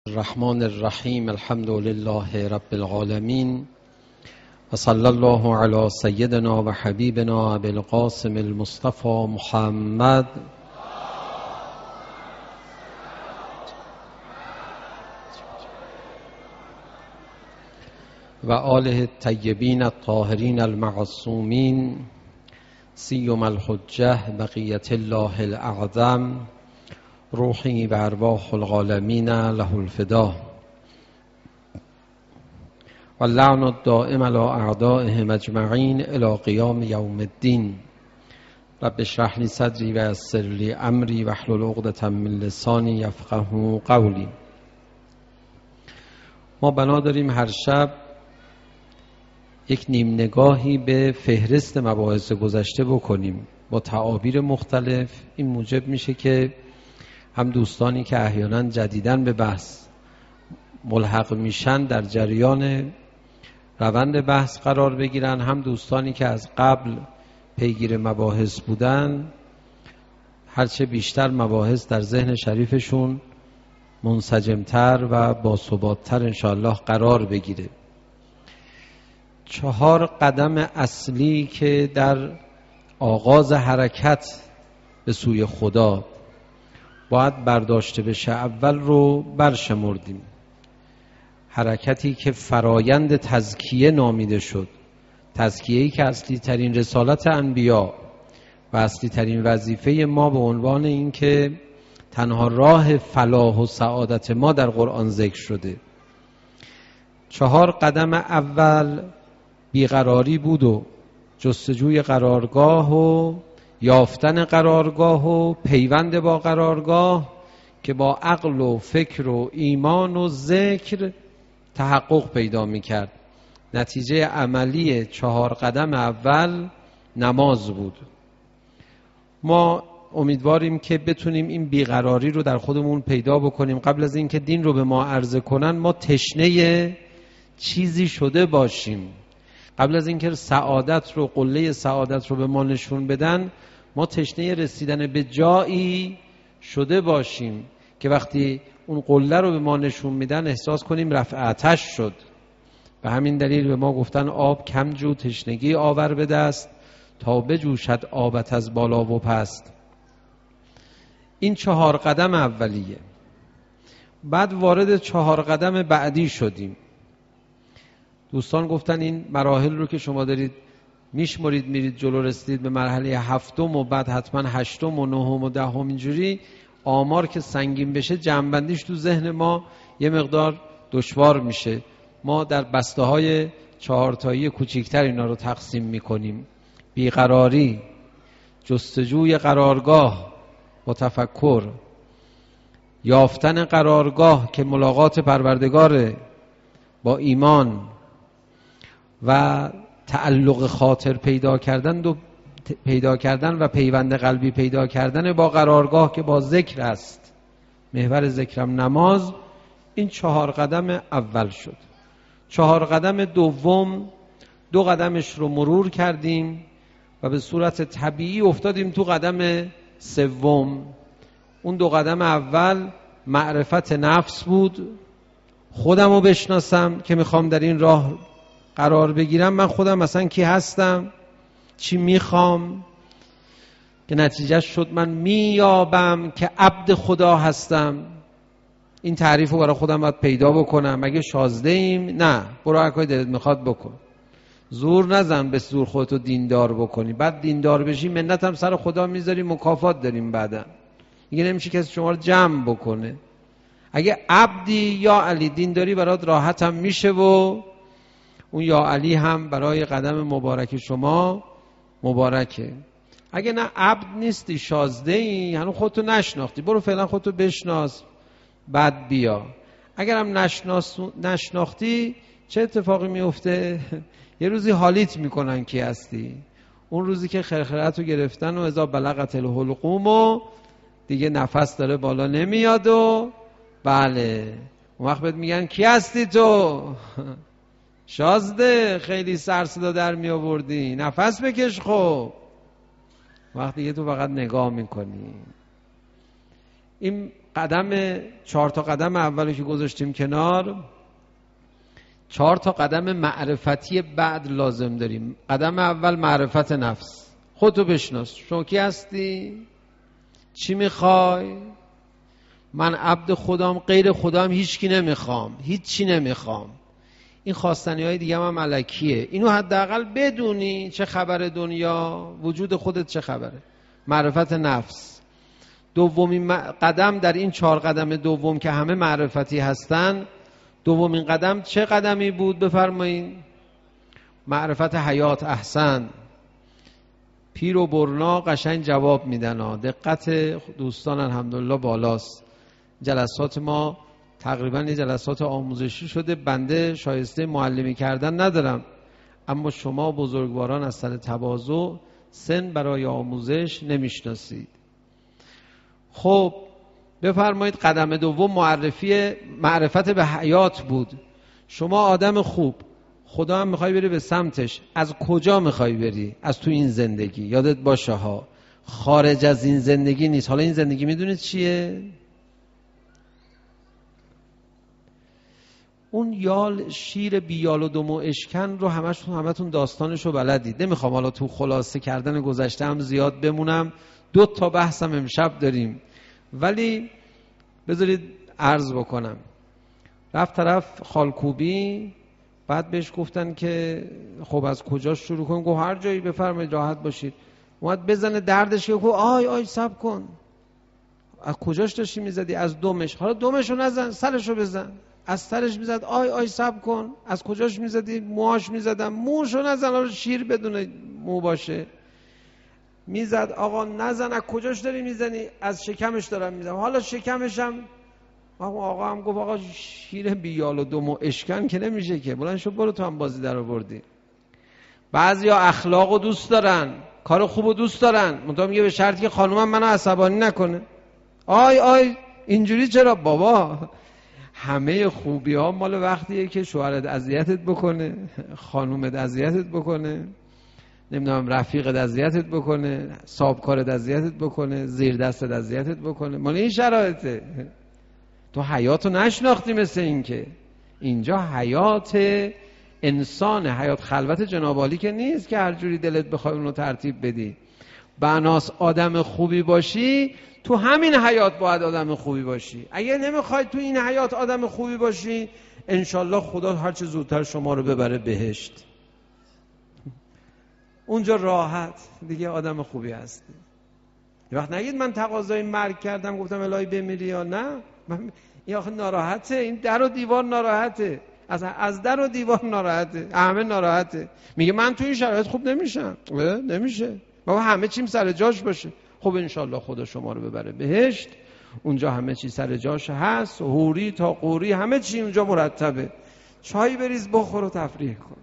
الرحمن الرحیم الحمد لله رب العالمین و صلی الله علی سیدنا و حبیبنا ابی القاسم المصطفى محمد و آله الطیبین الطاهرین المعصومین سیما الحجة بقیة الله الاعظم روحی و ارواح العالمین له الفدا و اللعن الدائم علی اعدائهم اجمعین الی قیام یوم الدین. رب اشرح لی صدری و یسر لی امری واحلل عقدة من لسانی یفقهوا قولی. ما بنا داریم هر شب یک نیم نگاهی به فهرست مباحث گذشته بکنیم با تعابیر مختلف. این موجب میشه که هم دوستانی که احیانا جدیداً به بحث ملحق میشن در جریان روند بحث قرار بگیرن، هم دوستانی که از قبل پیگیر مباحث بودن هرچه بیشتر مباحث در ذهن شریفشون منسجمتر و باثبات‌تر انشاءالله قرار بگیره. 4 قدم اصلی که در آغاز حرکت به سوی خدا باید برداشته بشه اول رو برشمردیم. حرکتی که فرایند تزکیه نامیده شد، تزکیه‌ای که اصلی ترین رسالت انبیا و اصلی ترین وظیفه ما به عنوان این که تنها راه فلاح و سعادت ما در قرآن ذکر شده. 4 قدم اول بیقراری بود و جستجوی قرارگاه و یافتن قرارگاه و پیوند با قرارگاه که با عقل و فکر و ایمان و ذکر تحقق پیدا می‌کرد. نتیجه عملی 4 قدم اول نماز بود. ما امیدواریم که بتونیم این بیقراری رو در خودمون پیدا بکنیم. قبل از اینکه دین رو به ما عرضه کنن ما تشنه چیزی شده باشیم. قبل از اینکه سعادت رو، قله سعادت رو به ما نشون بدن، ما تشنه رسیدن به جایی شده باشیم که وقتی اون قله رو به ما نشون میدن احساس کنیم رفع آتش شد. به همین دلیل به ما گفتن آب کم جو، تشنگی آور به دست تا بجوشد آبت از بالا و پست. این 4 قدم اولیه. بعد وارد 4 قدم بعدی شدیم. دوستان گفتن این مراحل رو که شما دارید میشمرید میرید جلو، رسیدید به مرحله 7 و بعد حتما 8 و 9 و 10 اینجوری آمار که سنگین بشه جمع‌بندیش تو ذهن ما یه مقدار دشوار میشه. ما در بسته های 4 تایی کوچیکتر اینا رو تقسیم میکنیم. بیقراری، جستجوی قرارگاه با تفکر، یافتن قرارگاه که ملاقات پروردگار با ایمان و تعلق خاطر پیدا کردن و پیوند قلبی پیدا کردن با قرارگاه که با ذکر است. محور ذکرم نماز. این 4 قدم اول شد. 4 قدم دوم 2 قدمش رو مرور کردیم و به صورت طبیعی افتادیم تو قدم سوم. اون 2 قدم اول معرفت نفس بود. خودم رو بشناسم که میخوام در این راه قرار بگیرم. من خودم مثلا کی هستم، چی میخوام، که نتیجه شد من میابم که عبد خدا هستم. این تعریف رو برای خودم باید پیدا بکنم. اگه شازده ایم نه، برو هر کاری دلت میخواد بکن. زور نزن به زور خودتو دیندار بکنی. بعد دیندار بشی منت هم سر خدا میذاری، مکافات داریم بعدا. دیگه نمیشه کسی شما رو جمع بکنه. اگه عبدی یا علی دینداری برات راحت هم میشه و اون یا علی هم برای قدم مبارک شما مبارکه. اگه نه عبد نیستی، شازده ای، هنوز خودتو نشناختی، برو فعلا خودتو بشناس بعد بیا. اگر هم نشناختی چه اتفاقی میفته؟ یه روزی حالیت میکنن کی هستی. اون روزی که خرخرتو گرفتن و اذا بلغت الحلقوم و دیگه نفس داره بالا نمیاد و بله اون وقت بهت میگن کی هستی تو؟ شازده، خیلی سر صدا در می آوردی، نفس بکش. خب وقتی که تو فقط نگاه میکنی. این 4 تا قدم اولو که گذاشتیم کنار، 4 تا قدم معرفتی بعد لازم داریم. قدم اول معرفت نفس، خودتو بشناس. شما کی هستی؟ چی میخوای؟ من عبد خدام، غیر خدام هیچکی نمیخوام، هیچی نمیخوام. این خواستنی های دیگه هم ملکیه. اینو حداقل بدونی چه خبر دنیا، وجود خودت چه خبره. معرفت نفس. دومین قدم در این 4 قدم دوم که همه معرفتی هستن، دومین قدم چه قدمی بود بفرمایید؟ معرفت حیات. احسن. پیر و برنا قشنگ جواب میدن. دقت دوستان الحمدلله بالاست. جلسات ما تقریبا جلسات آموزشی شده. بنده شایسته معلمی کردن ندارم، اما شما بزرگواران از سر تواضع سن برای آموزش نمیشناسید. خب بفرمایید قدم دوم معرفت به حیات بود. شما آدم خوب، خدا هم میخوای بری به سمتش. از کجا میخوای بری؟ از تو این زندگی. یادت باشه ها، خارج از این زندگی نیست. حالا این زندگی میدونید چیه؟ اون یال شیر بیال و دم و اشکن رو همتون داستانشو بلدید. نمیخوام حالا تو خلاصه کردن گذشته هم زیاد بمونم. 2 تا بحثم امشب داریم، ولی بذارید عرض بکنم. رفت طرف خالکوبی، بعد بهش گفتن که خب از کجا شروع کنیم؟ گفت هر جایی بفرمایید راحت باشید. اومد بزنه دردش که گفت آی صبر کن. از کجاش داشتی میزدی؟ از دمش. حالا دمشو نزن، سرشو بزن. از سرش میزد آی صبر کن. از کجاش میزدی؟ موهاش میزدم. موشو نزن، حالا شیر بدون مو باشه. میزد آقا نزن. از کجاش داری میزنی؟ از شکمش دارم میزنم. حالا شکمشم. آقا هم گفت آقا شیر بیال و دم و اشکن که نمیشه که. بلند شو برو، تو هم بازی در آوردی. بعضیا اخلاقو دوست دارن، کار خوبو دوست دارن، منتها میگه به شرطی که خانومم منو عصبانی نکنه. آی اینجوری چرا بابا؟ همه خوبی ها مال وقتیه که شوهرت اذیتت بکنه، خانومت اذیتت بکنه، نمیدونم رفیقت اذیتت بکنه، صاحبکارت اذیتت بکنه، زیر دستت اذیتت بکنه. مال این شرایطه. تو حیاتو نشناختی. مثل این که اینجا حیات انسانه، حیات خلوت جناب عالی که نیست که هر جوری دلت بخوای اونو ترتیب بدی. بناس آدم خوبی باشی، تو همین حیات باید آدم خوبی باشی. اگه نمیخوای تو این حیات آدم خوبی باشی، انشالله خدا هرچه زودتر شما رو ببره بهشت. اونجا راحت دیگه آدم خوبی هستی. یه وقت نگید من تقاضای مرگ کردم گفتم الهی بمیری یا نه. این آخه ناراحته. این در و دیوار ناراحته. از در و دیوار ناراحته. همه ناراحته. میگه من تو این شرایط خوب نمیشم. نمیشه بابا، همه چیم سر جاش باشه. خب انشالله خدا شما رو ببره بهشت. اونجا همه چی سر جاش هست، حوری تا قوری همه چی اونجا مرتبه. چای بریز بخور و تفریح کن.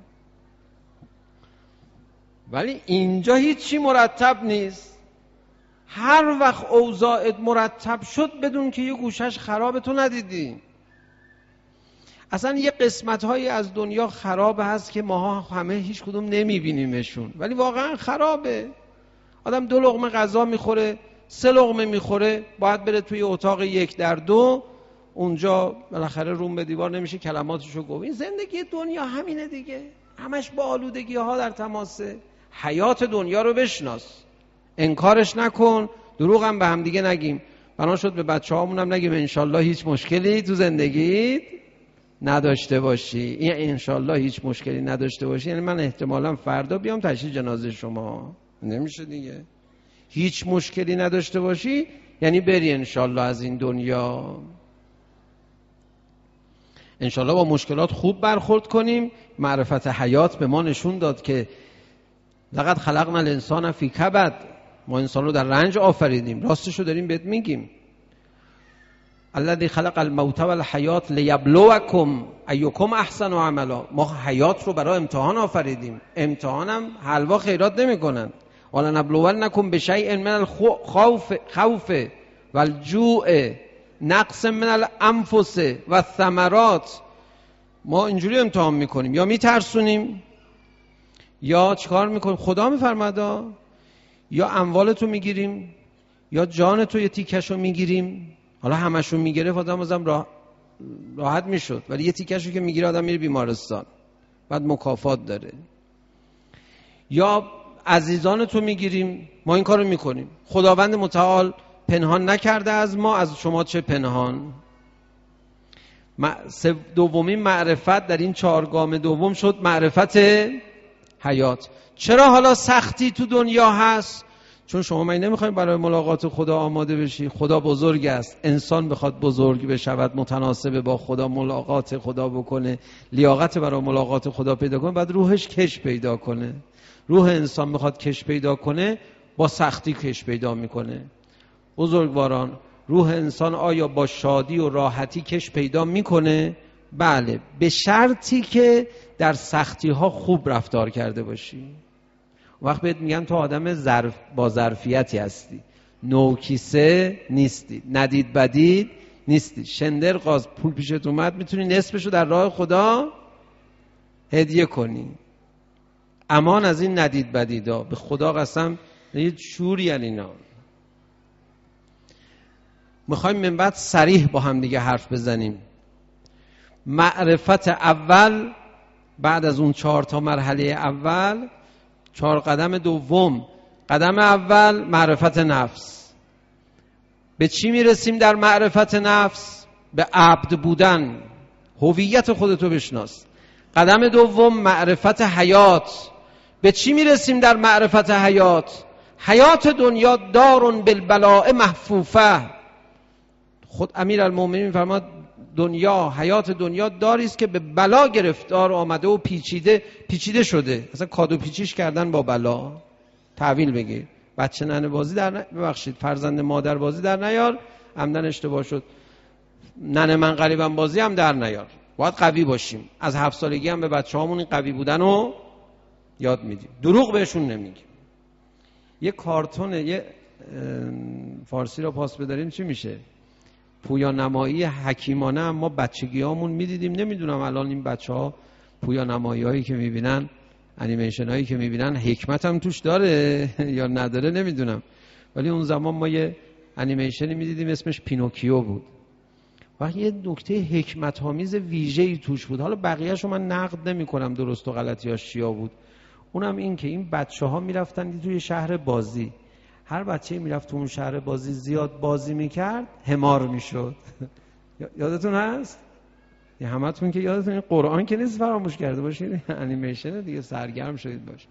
ولی اینجا هیچی مرتب نیست. هر وقت اوضاعت مرتب شد بدون که یه گوشش خرابه تو ندیدی. اصلا یه قسمت‌هایی از دنیا خراب هست که ماها همه هیچ کدوم نمیبینیمشون، ولی واقعا خرابه. آدم 2 لقمه غذا میخوره، 3 لقمه میخوره، باید بره توی اتاق 1-2، اونجا بالاخره روم به دیوار نمیشه کلماتشو گفت. این زندگی دنیا همینه دیگه، همش با آلودگی ها در تماسه. حیات دنیا رو بشناس، انکارش نکن، دروغ هم به هم دیگه نگیم. بنا شد به بچه‌هامون هم نگیم انشالله هیچ مشکلی تو زندگیت نداشته باشی. این انشالله هیچ مشکلی نداشته باشی یعنی من احتمالاً فردا بیام تشییع جنازه شما. نمیشه دیگه. هیچ مشکلی نداشته باشی یعنی بری انشالله از این دنیا. انشالله با مشکلات خوب برخورد کنیم. معرفت حیات به ما نشون داد که لقد خلقنا الانسان فی کبد، ما انسان رو در رنج آفریدیم. راستشو داریم بهت میگیم. الذی خلق الموت والحیات لیبلوکم ایکم احسن عملا. ما حیات رو برای امتحان آفریدیم. امتحانم حلوا خیرات نمیکنن. ولنبلونکم بشیء من الخوف والجوع نقص من الانفس والثمرات. ما اینجوری امتحان میکنیم، یا میترسونیم یا چیکار میکنیم. خدا میفرماده یا اموالتو میگیریم یا جانتو یه تیکشو میگیریم. حالا همشون میگرفت آدم بازم راحت میشد، ولی یه تیکشو که میگیره آدم میره بیمارستان، بعد مکافات داره. یا عزیزان تو میگیریم، ما این کارو میکنیم، خداوند متعال پنهان نکرده از ما، از شما چه پنهان. دومین معرفت در این 4 گام دوم شد معرفت حیات. چرا حالا سختی تو دنیا هست؟ چون شما من نمیخواید برای ملاقات خدا آماده بشی. خدا بزرگ است، انسان بخواد بزرگ بشود، متناسب با خدا ملاقات خدا بکنه، لیاقت برای ملاقات خدا پیدا کنه، بعد روحش کش پیدا کنه. روح انسان بخواد کش پیدا کنه، با سختی کش پیدا میکنه. بزرگواران، روح انسان آیا با شادی و راحتی کش پیدا میکنه؟ بله، به شرطی که در سختی ها خوب رفتار کرده باشی. وقت بهت میگن تو آدم با ظرفیتی هستی، نوکیسه نیستی، ندید بدید نیستی. شندر قاز پول پیشت اومد، میتونی نصفشو در راه خدا هدیه کنی. امان از این ندید بدیدا، به خدا قسم. یه شوری اینا. میخوایم من بعد صریح با هم دیگه حرف بزنیم. معرفت اول بعد از اون 4 تا مرحله اول، 4 قدم دوم. قدم اول معرفت نفس. به چی میرسیم در معرفت نفس؟ به عبد بودن، هویت خودتو بشناس. قدم دوم معرفت حیات. به چی میرسیم در معرفت حیات؟ حیات دنیا دارون بالبلاء محفوفه. خود امیرالمومنین میفرماد دنیا، حیات دنیا داری است که به بلا گرفتار آمده و پیچیده شده. اصلا کادو پیچیش کردن با بلا. تعویل بگیر. بچه ننه بازی ببخشید، فرزند مادر بازی در نیار، عمدن اشتباه شد. ننه من قریبم بازی هم در نیار. باید قوی باشیم. از 7 سالگی هم به بچه‌هامون این قوی بودن رو یاد میدیم. دروغ بهشون نمیگیم. یه کارتون، یه فارسی رو پاس بداریم چی میشه؟ پویا نمایی حکیمانه. اما بچگیامون میدیدیم. نمیدونم الان این بچه‌ها پویا نمایی هایی که میبینن، انیمیشن هایی که میبینن، حکمت هم توش داره یا نداره نمیدونم، ولی اون زمان ما یه انیمیشنی میدیدیم اسمش پینوکیو بود و یه نکته حکمت آمیز ویژه‌ای توش بود. حالا بقیه‌شو من نقد نمی‌کنم درست و غلطیاش چیا بود. اونم این که این بچه‌ها میرفتن توی شهر بازی، هر بچه‌ای میرفت تو اون شهر بازی زیاد بازی میکرد حمار میشد. یادتون هست؟ یه همتون که یادتون، این قرآن که نیست فراموش کرده باشید، انیمیشن دیگه، سرگرم شدید باش.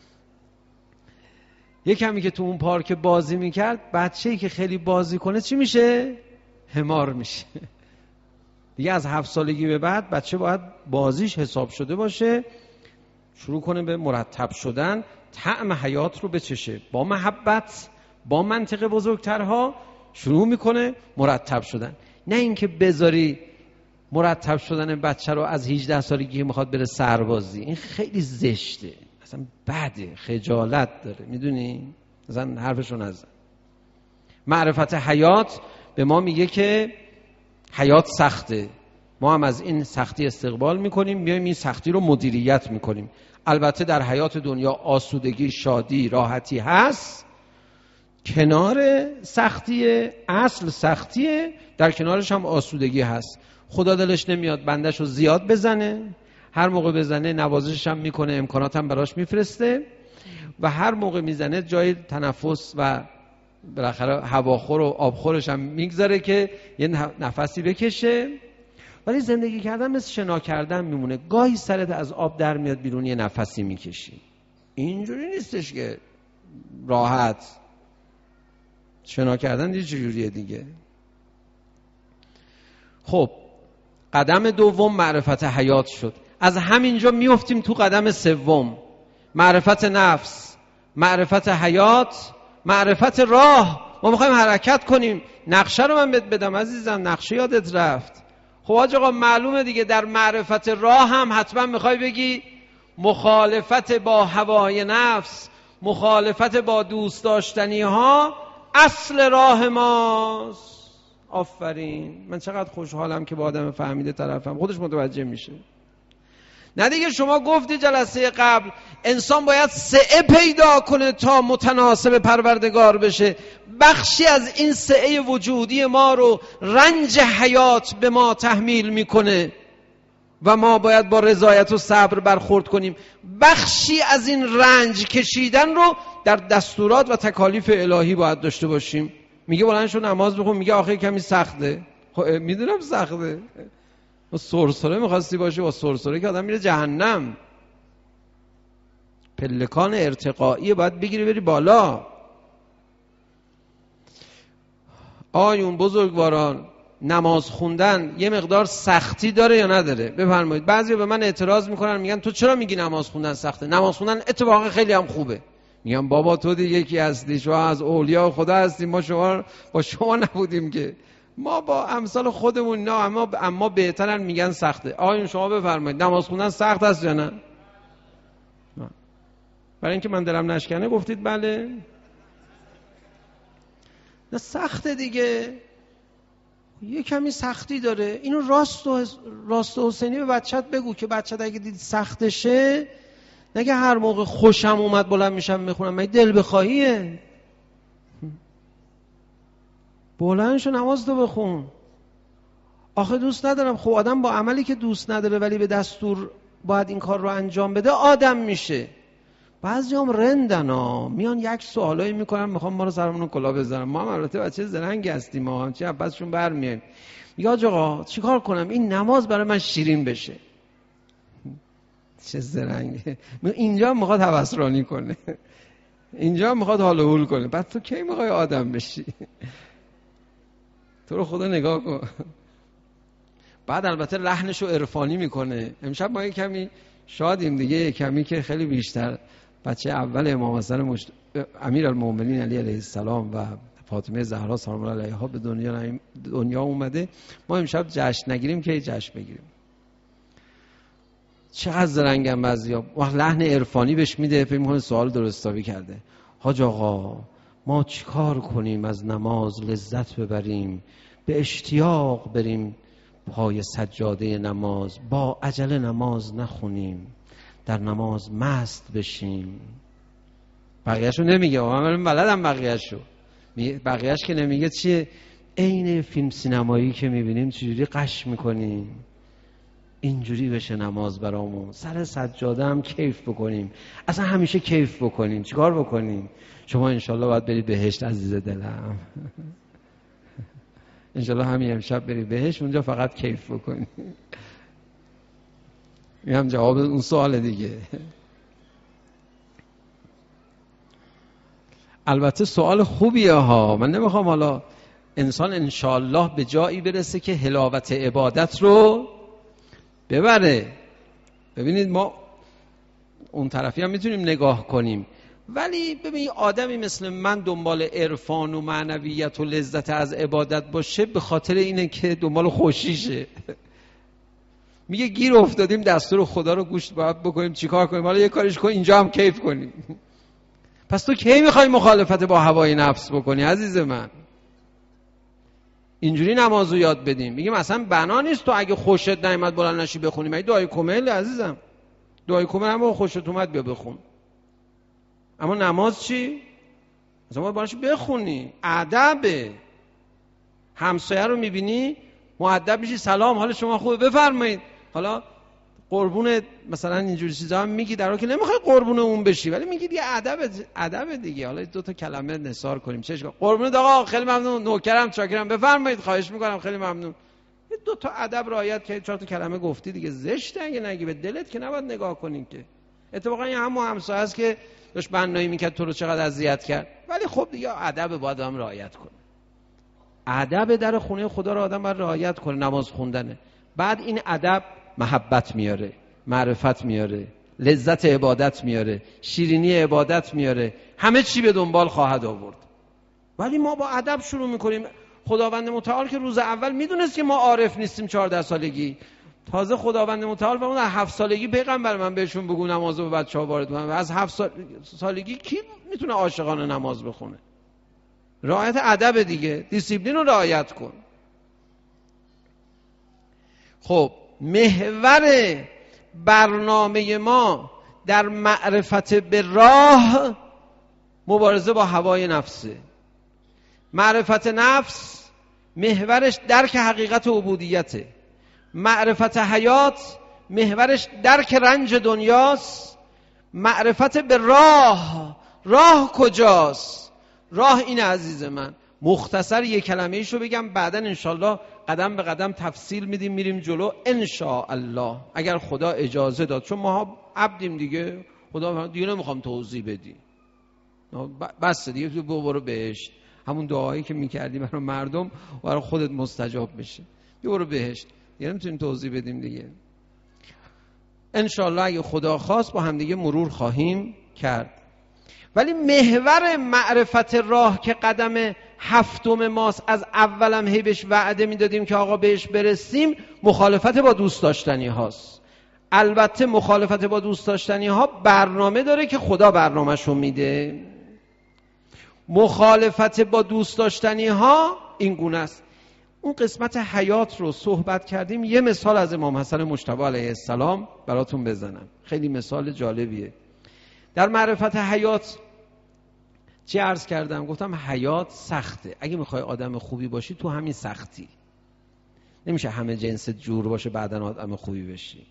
یه کمی که تو اون پارک بازی میکرد، بچه‌ای که خیلی بازی کنه چی میشه؟ حمار میشه. دیگه از 7 سالگی به بعد بچه باید بازیش حساب شده باشه، شروع کنه به مرتب شدن، طعم حیات رو بچشه، با محبت، با منطق بزرگترها شروع میکنه مرتب شدن. نه اینکه بذاری مرتب شدن بچه رو از 18 سالگی که میخواد بره سربازی. این خیلی زشته، اصلا بده، خجالت داره، میدونی؟ اصلا حرفشو نزن. معرفت حیات به ما میگه که حیات سخته، ما هم از این سختی استقبال میکنیم، میایم این سختی رو مدیریت میکنیم. البته در حیات دنیا آسودگی، شادی، راحتی هست، کنار سختیه، اصل سختیه، در کنارش هم آسودگی هست. خدا دلش نمیاد بندش رو زیاد بزنه، هر موقع بزنه نوازشش هم میکنه، امکانات هم براش میفرسته و هر موقع میزنه جای تنفس و بالاخره هواخور و آبخورش هم میگذاره که یه نفسی بکشه. ولی زندگی کردن مثل شنا کردن میمونه، گاهی سرت از آب در میاد بیرون یه نفسی میکشی. اینجوری نیستش که راحت. شنا کردن دیگه چجوریه دیگه. خب قدم دوم معرفت حیات شد. از همینجا میافتیم تو قدم سوم، معرفت نفس، معرفت حیات، معرفت راه. ما میخوایم حرکت کنیم. نقشه رو من بهت بدم عزیزم، نقشه یادت رفت. خب آقا معلومه دیگه در معرفت راه هم حتما میخوای بگی مخالفت با هوای نفس، مخالفت با دوست داشتنی ها اصل راه ماست. آفرین، من چقدر خوشحالم که با آدم فهمیده طرفم، خودش متوجه میشه. نه دیگه شما گفتی جلسه قبل انسان باید سعه پیدا کنه تا متناسب پروردگار بشه. بخشی از این سعه وجودی ما رو رنج حیات به ما تحمیل میکنه و ما باید با رضایت و صبر برخورد کنیم. بخشی از این رنج کشیدن رو در دستورات و تکالیف الهی باید داشته باشیم. میگه بلند شو نماز بخون، میگه آخه کمی سخته. خب میدونم سخته، با سرسره میخواستی باشه، با سرسره که آدم میره جهنم. پلکان ارتقایی باید بگیری بری بالا. آیون بزرگواران، نماز خوندن یه مقدار سختی داره یا نداره؟ بفرمایید. بعضی به من اعتراض میکنن، میگن تو چرا میگی نماز خوندن سخته؟ نماز خوندن اتفاقا خیلی هم خوبه. میگم بابا تو دیگه یکی هستی، شما از اولیاء خدا هستی، ما با شما نبودیم که، ما با امثال خودمون نه، اما بهترن میگن سخته. آیون شما بفرمایید نماز خوندن سخت است یا نه؟ برای اینکه من دلم نشکنه گفتید بله. نه سخته دیگه، یه کمی سختی داره. اینو راست و حسینی به بچت بگو که بچت اگه دید سختشه نگه هر موقع خوشم اومد بلند میشم میخونم. من دل بخواهیه، بلند شو نماز تو بخون. آخه دوست ندارم. خب آدم با عملی که دوست نداره ولی به دستور باید این کار رو انجام بده آدم میشه. بعضی هم رندن ها، میان یک سوالایی میکنن میخوام ما رو سرمون کلا بزنن. ما هم البته بچه زرنگی هستیم، ما هم چه عباسشون برمیایم. میگه آقا چیکار کنم این نماز برای من شیرین بشه؟ چه زرنگه. اینجا میخواد هوسرانی کنه، اینجا میخواد حال و حول کنه. بعد تو کی میخوای آدم بشی؟ تو رو خدا نگاه کن. بعد البته لحنشو عرفانی میکنه. امشب ما کمی شادیم دیگه، کمی که خیلی بیشتر. بچه اول امام حسن امیرالمومنین علی علیه السلام و فاطمه زهرا سلام الله علیها به دنیا اومده. ما امشب جشن نگیریم که جشن بگیریم. چقدر زرنگم بعضیا. وقت لحن عرفانی بهش میده، فکر می‌کنه سوال درستابی کرده. حاج آقا ما چیکار کنیم از نماز لذت ببریم، به اشتیاق بریم پای سجاده نماز، با عجله نماز نخونیم، در نماز مست بشیم؟ بقیه‌شو نمیگه، من بلدم بقیه‌شو. بقیه‌اش که نمیگه چیه؟ عین فیلم سینمایی که میبینیم چجوری قش میکنیم، اینجوری بشه نماز برامون. سر سجاده هم کیف بکنیم، اصلا همیشه کیف بکنیم. چیکار بکنیم؟ شما انشالله باید برید بهشت عزیز دلم. انشالله همین امشب برید بهشت، اونجا فقط کیف بکنیم. این هم جواب اون سوال دیگه. البته سوال خوبیه ها. من نمیخوام حالا انسان انشالله به جایی برسه که حلاوت عبادت رو ببره. ببینید ما اون طرفی هم میتونیم نگاه کنیم، ولی ببین آدمی مثل من دنبال عرفان و معنویت و لذت از عبادت باشه به خاطر اینه که دنبال خوشیشه. میگه گیر افتادیم دستور خدا رو گوش باید بکنیم، چیکار کنیم؟ حالا یه کاریش کن اینجا هم کیف کنیم. پس تو کی میخوای مخالفت با هوای نفس بکنی عزیز من؟ اینجوری نمازو یاد بدیم. میگیم اصلا بنا نیست تو اگه خوشت نیامد بلند نشی بخونی. مگه دعای کمیل عزیزم؟ دعای کمیل هم خوشت اومد بیا بخون. اما نماز چی؟ مثلا باید بلند بخونی. ادبه. همسایه رو میبینی مؤدب میشی، سلام حال شما خوبه بفرمایید. حالا قربون مثلا اینجوری چیزا هم میگی، در حالی که نمیخوای قربون اون بشی، ولی میگی دیگه ادب دیگه. حالا دو تا کلمه نثار کنیم. چه اشکال؟ قربون آقا خیلی ممنون، نوکرم، چاکرم، بفرمایید، خواهش میکنم، خیلی ممنون. یه دو تا ادب رعایت که 4 تا کلمه گفتی دیگه. زشته اگه نگی، به دلت که نباید نگاه کنین که. اتفاقا این همسایه است که داشت بنایی میکرد تو رو چقدر اذیت کرد، ولی خب دیگه ادب باید هم رعایت کنه. ادب در خونه خدا رو آدم باید رعایت کنه. نماز خوندنه. بعد این ادب محبت میاره، معرفت میاره، لذت عبادت میاره، شیرینی عبادت میاره، همه چی به دنبال خواهد آورد. ولی ما با ادب شروع میکنیم. خداوند متعال که روز اول میدونست که ما عارف نیستیم 14 سالگی. تازه خداوند متعال فرمود از 7 سالگی پیغمبر من بهشون بگو نمازو به بچه‌ها وارد کنن. از 7 سالگی کی میتونه عاشقانه نماز بخونه؟ رعایت ادب دیگه، دیسیپلین رو رعایت کن. خب محور برنامه ما در معرفت به راه مبارزه با هوای نفسه. معرفت نفس محورش درک حقیقت عبودیته، معرفت حیات محورش درک رنج دنیاست، معرفت به راه کجاست؟ راه اینه عزیز من. مختصر یک کلمه ایشو بگم، بعدا انشالله قدم به قدم تفصیل میدیم، میریم جلو انشاءالله اگر خدا اجازه داد، چون ما عبدیم دیگه، خدا دیگه نمیخوام توضیح بدی، بس دیگه برو بهشت. همون دعایی که میکردی برای مردم برای خودت مستجاب بشه، برو بهشت، دیگه نمیتونیم توضیح بدیم دیگه. انشاءالله اگه خدا خواست با هم دیگه مرور خواهیم کرد. ولی محور معرفت راه که قدم هفتم ماست، از اولم هی بهش وعده میدادیم که آقا بهش برسیم، مخالفت با دوست داشتنی هاست. البته مخالفت با دوست داشتنی ها برنامه داره که خدا برنامه‌شو میده. مخالفت با دوست داشتنی ها این گونه است. اون قسمت حیات رو صحبت کردیم. یه مثال از امام حسن مجتبی علیه السلام براتون بزنم، خیلی مثال جالبیه. در معرفت حیات چی عرض کردم؟ گفتم حیات سخته. اگه میخوای آدم خوبی باشی تو همین سختی. نمیشه همه جنس جور باشه بعدن آدم خوبی بشی.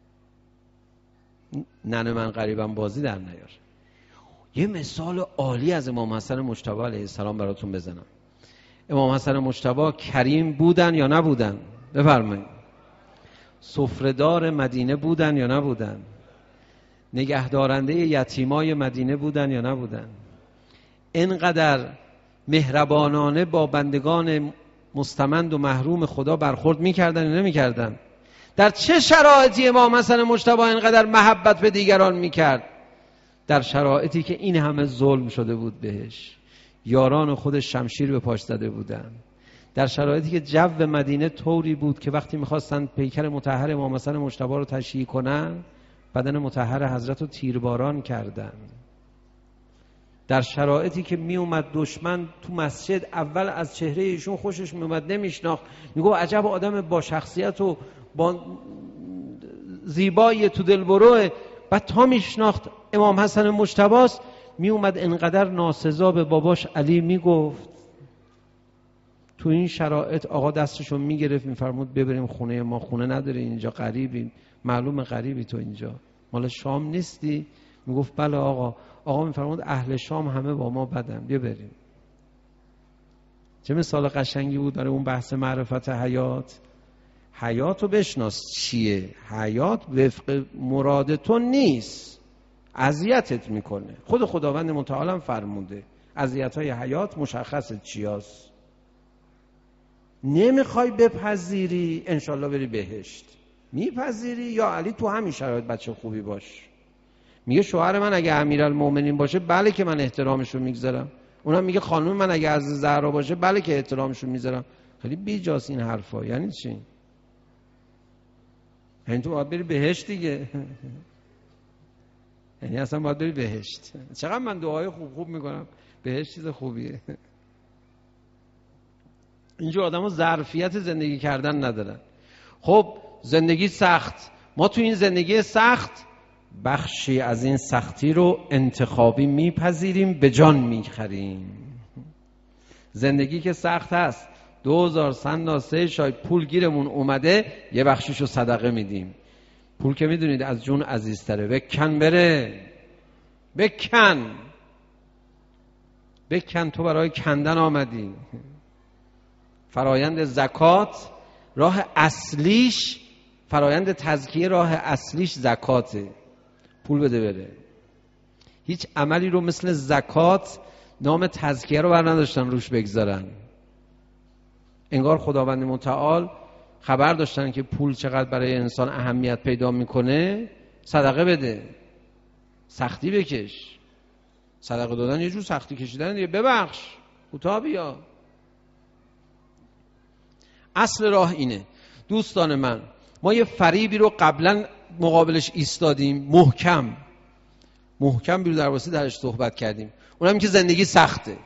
ننه من غریبم بازی در نیار. یه مثال عالی از امام حسن مجتبی علیه السلام براتون بزنم. امام حسن مجتبی کریم بودن یا نبودن؟ بفرمایید. سفره‌دار مدینه بودن یا نبودن؟ نگهدارنده یتیمای مدینه بودن یا نبودن؟ اینقدر مهربانانه با بندگان مستمند و محروم خدا برخورد میکردن یا نمیکردن؟ در چه شرایطی امام حسن مجتبی اینقدر محبت به دیگران میکرد؟ در شرایطی که این همه ظلم شده بود بهش، یاران خودش شمشیر به پاش زده بودن، در شرایطی که جو مدینه طوری بود که وقتی میخواستن پیکر مطهر امام حسن مجتبی رو تشییع کنن، بدن مطهر حضرت رو تیرباران کردن. در شرایطی که می اومد دشمن تو مسجد، اول از چهره ایشون خوشش می اومد، نمیشناخت، میگو عجب آدم با شخصیت و با زیبایی تو دلبروه، بعد تا میشناخت امام حسن مجتبیست، می اومد انقدر ناسزا به باباش علی میگفت. تو این شرایط آقا دستشو میگرفت میفرمود ببریم خونه ما، خونه نداری اینجا، غریبی، معلومه غریبی، تو اینجا مال شام نیستی؟ میگفت بله آقا. آقا میفرمود اهل شام همه با ما بدن، بیا بریم. چه مثال قشنگی بود برای اون بحث معرفت حیات. حیات رو بشناس چیه. حیات وفق مراد تو نیست، اذیتت میکنه. خود خداوند متعال هم فرموده اذیت‌های حیات مشخصه چیاست. نمیخوای بپذیری انشالله بری بهشت، میپذیری یا علی تو همین شرایط بچه خوبی باش. میگه شوهر من اگه امیرالمومنین باشه بله که من احترامشو میگذارم. اونم میگه خانم من اگه از زهرا باشه بله که احترامشو میذارم. خیلی بیجاست این حرفا. یعنی چی؟ یعنی تو باید بری بهشت دیگه. یعنی اصلا باید بری بهشت. چقدر من دعای خوب میکنم، بهشت چیز خوبیه. اینجور آدم ها ظرفیت زندگی کردن ندارن. خب زندگی سخت، ما تو این زندگی سخت بخشی از این سختی رو انتخابی میپذیریم، به جان میخریم. زندگی که سخت هست، 2000 سنداسه شاید پول گیرمون اومده، یه بخشیشو صدقه میدیم. پول که میدونید از جون عزیزتره. بکن بره، بکن تو برای کندن آمدی. فرایند زکات راه اصلیش، فرایند تزکیه راه اصلیش زکاته. پول بده بره. هیچ عملی رو مثل زکات نام تزکیه رو بر نداشتن روش بگذارن. انگار خداوند متعال خبر داشتن که پول چقدر برای انسان اهمیت پیدا میکنه. صدقه بده، سختی بکش. صدقه دادن یه جور سختی کشیدن دیگه. ببخش، کوتاه بیا. اصل راه اینه. دوستان من، ما یه فریبی رو قبلا مقابلش ایستادیم، محکم بیرو درواسی درش صحبت کردیم. اونم که زندگی سخته،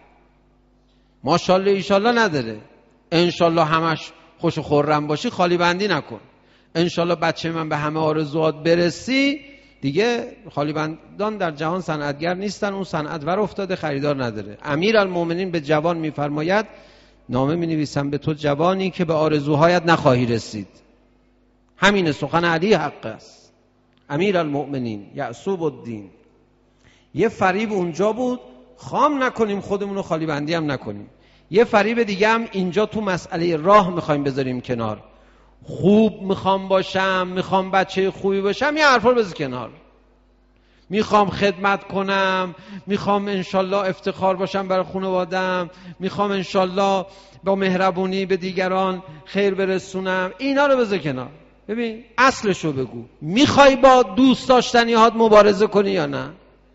ماشاءالله ایشالله نداره، انشالله همش خوش و خرم باشی، خالی بندی نکن. انشالله بچه من به همه آرزوات برسی، دیگه خالی بندان در جهان صنعتگر نیستن، اون صنعت ور افتاده خریدار نداره. امیرالمومنین به جوان میفرماید نامه می نویسم به تو جوانی که به آرزوهایت نخواهی رسید. همین سخن علی حق است. امیرالمومنین یعصوب الدین. یه فریب اونجا بود، خام نکنیم خودمونو، خالی بندی هم نکنیم. یه فریب دیگه هم اینجا تو مسئله راه میخوایم بذاریم کنار. خوب میخوام باشم، میخوام بچه خوبی باشم، یه حرفا رو بذار کنار. میخوام خدمت کنم، میخوام انشالله افتخار باشم برای خانواده‌ام، میخوام انشالله با مهربونی به دیگران خیر برسونم، اینا رو بذار کنار. ببین اصلشو بگو، میخوای با دوست داشتنیات مبارزه کنی یا نه؟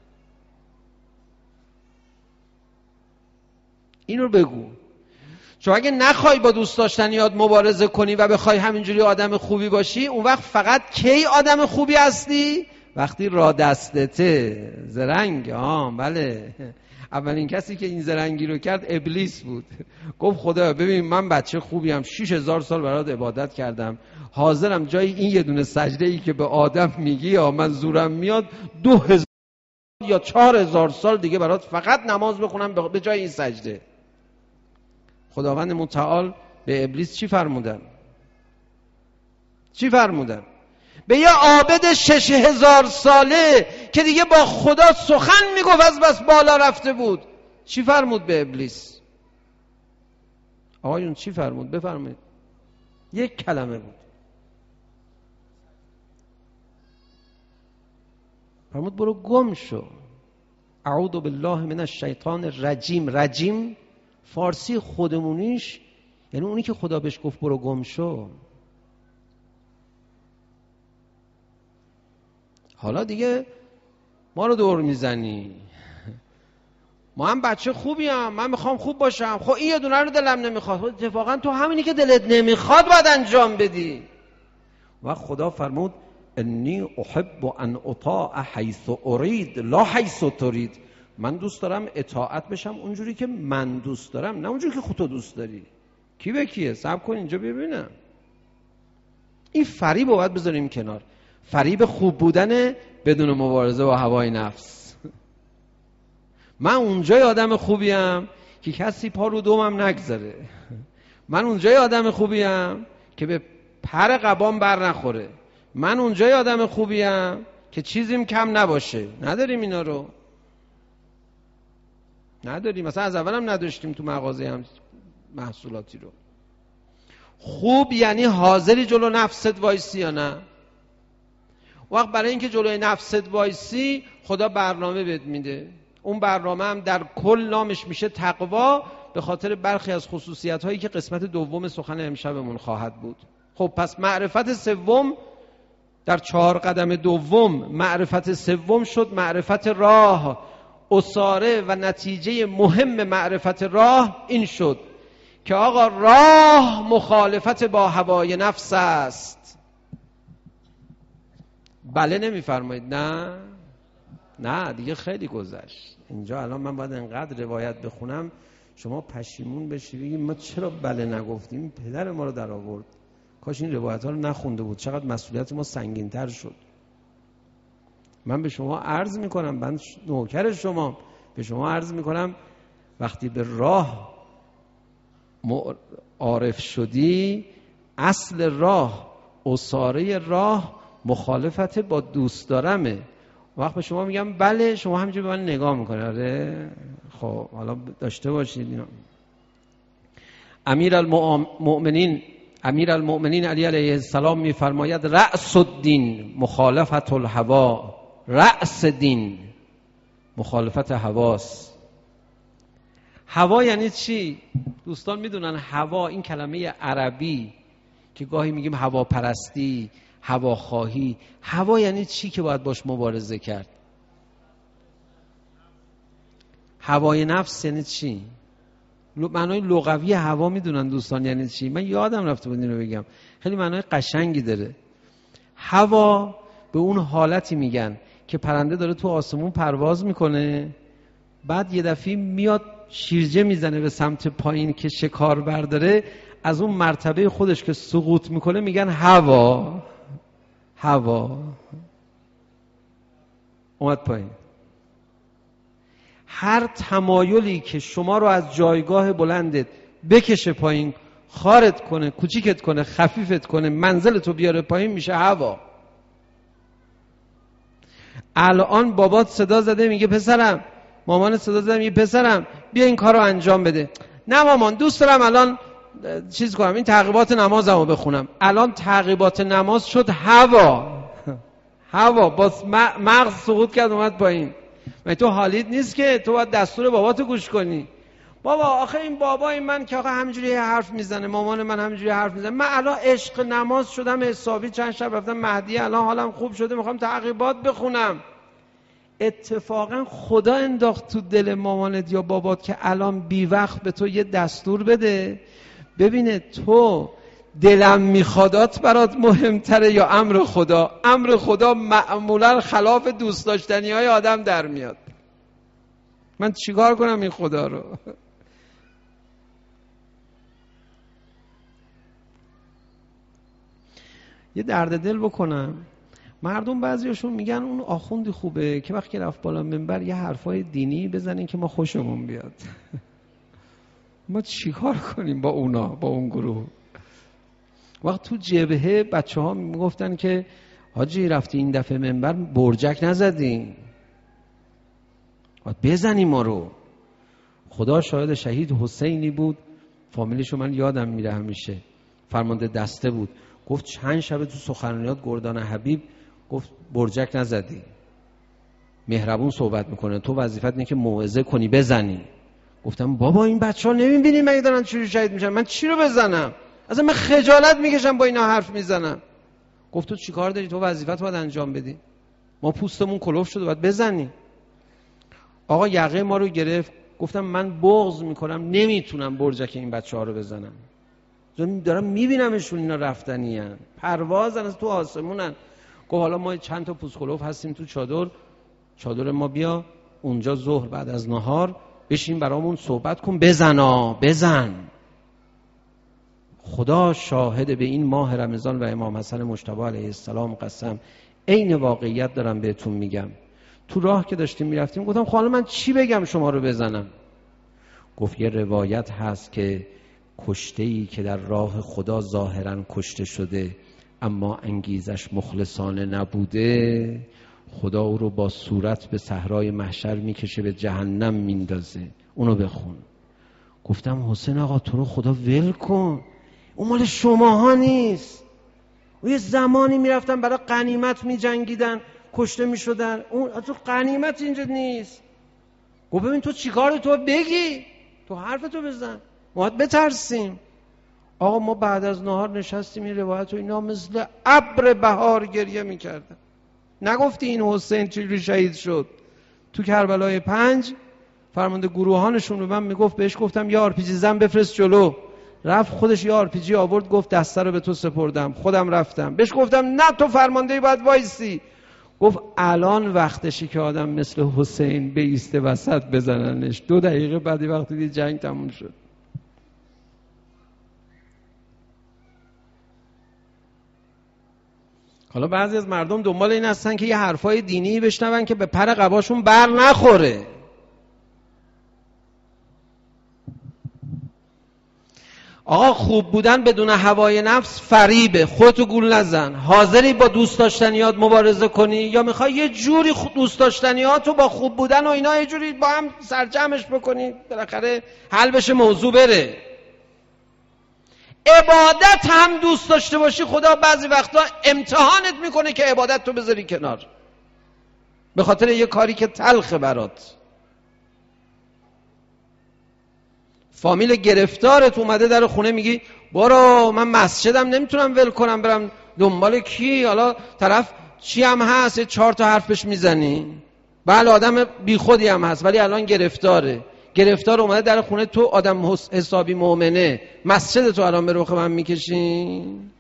اینو بگو. چون اگه نخوای با دوست داشتنیات مبارزه کنی و بخوای همینجوری آدم خوبی باشی، اون وقت فقط کی آدم خوبی هستی؟ وقتی را دستته زرنگ. بله، اولین کسی که این زرنگی رو کرد ابلیس بود. گفت خدا ببین من بچه خوبیم، 6000 سال برات عبادت کردم، حاضرم جای این یه دونه سجده ای که به آدم میگی یا من زورم میاد 2000 یا 4000 سال دیگه برات فقط نماز بخونم به جای این سجده. خداوند متعال به ابلیس چی فرمودن؟ به یه عابد 6000 ساله که دیگه با خدا سخن میگفت از بس بالا رفته بود، چی فرمود به ابلیس؟ آقایون چی فرمود؟ بفرمایید. یک کلمه بود، فرمود برو گم شو. اعوذ بالله من الشیطان الرجیم. رجیم فارسی خودمونیش یعنی اونی که خدا بهش گفت برو گم شو. حالا دیگه ما رو دور میزنی، ما هم بچه خوبیم، من میخوام خوب باشم، خب این یه دونه رو دلم نمیخواد. اتفاقا تو همینی که دلت نمیخواد باید انجام بدی. و خدا فرمود انی احب ان اطاع حیث ارید لا حیث ترید. من دوست دارم اطاعت بشم اونجوری که من دوست دارم، نه اونجوری که خودت دوست داری. کی به کیه؟ صبر کن اینجا ببینم. این فریب رو باید بذاریم کنار. فریب خوب بودن بدون مبارزه با هوای نفس. من اونجای آدم خوبیم که کسی پا رو دومم نگذاره. من اونجای آدم خوبیم که به پر قبام بر نخوره. من اونجای آدم خوبیم که چیزیم کم نباشه. نداریم اینا رو، نداریم. مثلا از اول هم نداشتیم تو مغازه هم محصولاتی رو. خوب یعنی حاضری جلو نفست وایسی یا نه؟ وقت برای اینکه جلوی نفست وایسی خدا برنامه بهت میده. اون برنامه هم در کل نامش میشه تقوا، به خاطر برخی از خصوصیت هایی که قسمت دوم سخن امشبمون خواهد بود. خب پس معرفت سوم در 4 قدم دوم، معرفت سوم شد معرفت راه. اساره و نتیجه مهم معرفت راه این شد که آقا راه مخالفت با هوای نفس است. بله نمیفرمایید؟ نه دیگه خیلی گذشت. اینجا الان من باید انقدر روایت بخونم شما پشیمون بشی بگید ما چرا بله نگفتیم، پدر ما رو در آورد. کاش این روایت ها رو نخونده بود، چقدر مسئولیت ما سنگین تر شد. من به شما عرض میکنم، من نوکر شما، به شما عرض میکنم وقتی به راه عارف شدی، اصل راه، اساره راه مخالفت با دوست دارمه. وقت به شما میگم بله، شما همینجوری به من نگاه میکنه. آره خب حالا داشته باشید اینا. امیرالمؤمنین علی علیه السلام میفرماید رأس الدین مخالفت الهوا. رأس دین مخالفت هواست. هوا یعنی چی؟ دوستان میدونن هوا این کلمه عربی که گاهی میگیم هواپرستی، هواخواهی، هوا یعنی چی که باید باش مبارزه کرد؟ هوای نفس یعنی چی؟ معنای لغوی هوا میدونن دوستان یعنی چی؟ من یادم رفته بود اینو بگم، خیلی معنای قشنگی داره. هوا به اون حالتی میگن که پرنده داره تو آسمون پرواز میکنه، بعد یه دفعه میاد شیرجه میزنه به سمت پایین که شکار برداره، از اون مرتبه خودش که سقوط میکنه میگن هوا اومد پایین. هر تمایلی که شما رو از جایگاه بلندت بکشه پایین، خارت کنه، کوچیکت کنه، خفیفت کنه، منزلتو بیاره پایین، میشه هوا. الان بابات صدا زده میگه پسرم، مامان صدا زده میگه پسرم بیا این کارو انجام بده. نه مامان دوست دارم الان چیز کنم، این تعقیبات نمازمو بخونم. الان تعقیبات نماز شد هوا باز مغز سقوط کرد اومد پایین. تو حالیت نیست که تو باید دستور باباتو گوش کنی. بابا آخه این بابای من که آخه همینجوری حرف میزنه، مامان من همینجوری حرف میزنه، من الان عشق نماز شدم حسابی، چند شب رفتم مهدی، الان حالم خوب شده میخوام تعقیبات بخونم. اتفاقا خدا انداخت تو دل مامانت یا بابات که الان بی وقت به تو یه دستور بده، ببینه تو دلم میخوادات برات مهمتره یا امر خدا. امر خدا معمولا خلاف دوست داشتنی های آدم در میاد. من چیکار کنم این خدا رو؟ یه درد دل بکنم. مردم بعضیاشون میگن اون آخوندی خوبه که وقتی رفت بالا منبر یه حرفای دینی بزنین که ما خوشمون بیاد. ما چیکار کنیم با اونا، با اون گروه؟ وقت تو جبهه بچه ها میگفتن که حاجی رفتی این دفعه منبر برجک نزدین، باید بزنی ما رو. خدا شاهد شهید حسینی بود، فامیلشو من یادم میره همیشه، فرمانده دسته بود. گفت چند شب تو سخنرانیات گردان حبیب گفت برجک نزدی، مهربون صحبت میکنه، تو وظیفت اینه که موعظه کنی بزنی. گفتم بابا این بچه ها نمیبینی مگه دارن چجوری شهید میشن، من چی رو بزنم؟ اصلا من خجالت میکشم با اینا حرف میزنم. گفت تو چیکار داری؟ تو وظیفت باید انجام بدی، ما پوستمون کلوف شده باید بزنی. آقا یقه ما رو گرفت. گفتم من بغض میکنم، نمیتونم برجک این بچه ها رو بزنم، دارم میبینمشون اینا رفتنی هن، پروازن از تو آسمونن. گفت حالا ما چند تا پوست کلوف هستیم تو چادر ما، بیا اونجا ظهر بعد از نهار بشین برامون صحبت کن، بزن. خدا شاهد به این ماه رمضان و امام حسن مجتبی علیه السلام قسم، عین واقعیت دارم بهتون میگم. تو راه که داشتیم میرفتیم گفتم خانم من چی بگم شما رو بزنم؟ گفت یه روایت هست که کشته‌ای که در راه خدا ظاهراً کشته شده اما انگیزش مخلصانه نبوده، خدا او رو با صورت به صحرای محشر میکشه، به جهنم میندازه. اونو بخون. گفتم حسین آقا تو رو خدا ول کن، اون مال شماها نیست. و یه زمانی میرفتن برای غنیمت میجنگیدن، کشته میشدن، اون تو غنیمت اینجا نیست. گفت ببین تو چیکار، تو بگی، تو حرفتو بزن، ما باید بترسیم. آقا ما بعد از نهار نشستیم این روایت و اینا مثل ابر بهار گریه میکردن. نگفتی این حسین چجوری شهید شد؟ تو کربلای 5 فرمانده گروهانشون رو من میگفت، بهش گفتم یه آرپیجی زن بفرست جلو، رفت خودش یه آرپیجی آورد، گفت دسته رو به تو سپردم، خودم رفتم. بهش گفتم نه تو فرماندهی باید وایسی. گفت الان وقتشی که آدم مثل حسین بیسته وسط بزننش. 2 دقیقه بعدی وقتی دید جنگ تموم شد. حالا بعضی از مردم دنبال این هستن که یه حرفای دینی بشنون که به پر قباشون بر نخوره. آقا خوب بودن بدون هوای نفس فریبه، خودتو گول نزن. حاضری با دوست داشتنیات مبارزه کنی یا میخوای یه جوری دوست داشتنیاتو با خوب بودن و اینا یه جوری با هم سرجمعش بکنی بالاخره حل بشه، موضوع بره؟ عبادت هم دوست داشته باشی، خدا بعضی وقتا امتحانت میکنه که عبادت تو بذاری کنار به خاطر یه کاری که تلخه برات. فامیل گرفتارت اومده در خونه، میگی برو من مسجدم نمیتونم ول کنم برم دنبال کی، حالا طرف چی هم هست 4 تا حرف بهش میزنی. بله آدم بی خودی هم هست ولی الان گرفتار اومده در خونه، تو آدم حسابی مؤمنه، مسجد تو الان به رخ من میکشی؟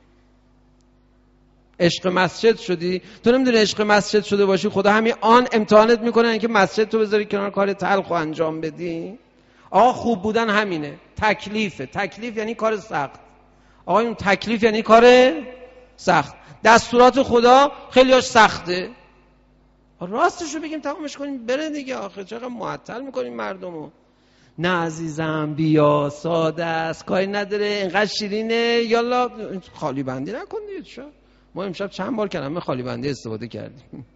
عشق مسجد شدی؟ تو نمیدونی عشق مسجد شده باشی خدا همین آن امتحانت میکنه اینکه مسجد تو بذاری کنار، کار تلخ انجام بدی. آقا خوب بودن همینه، تکلیف یعنی کار سخت. آقایون تکلیف یعنی کار سخت. دستورات خدا خیلیاش سخته، راستشو بگیم تمامش کنیم بره دیگه. آخه چقدر معطل میکنیم مردمو. نه عزیزم بیا ساده است، کاری نداره، اینقدر شیرینه، یالا خالی بندی نکن دیگه. چرا ما امشب چند بار کلمه خالی بندی استفاده کردیم.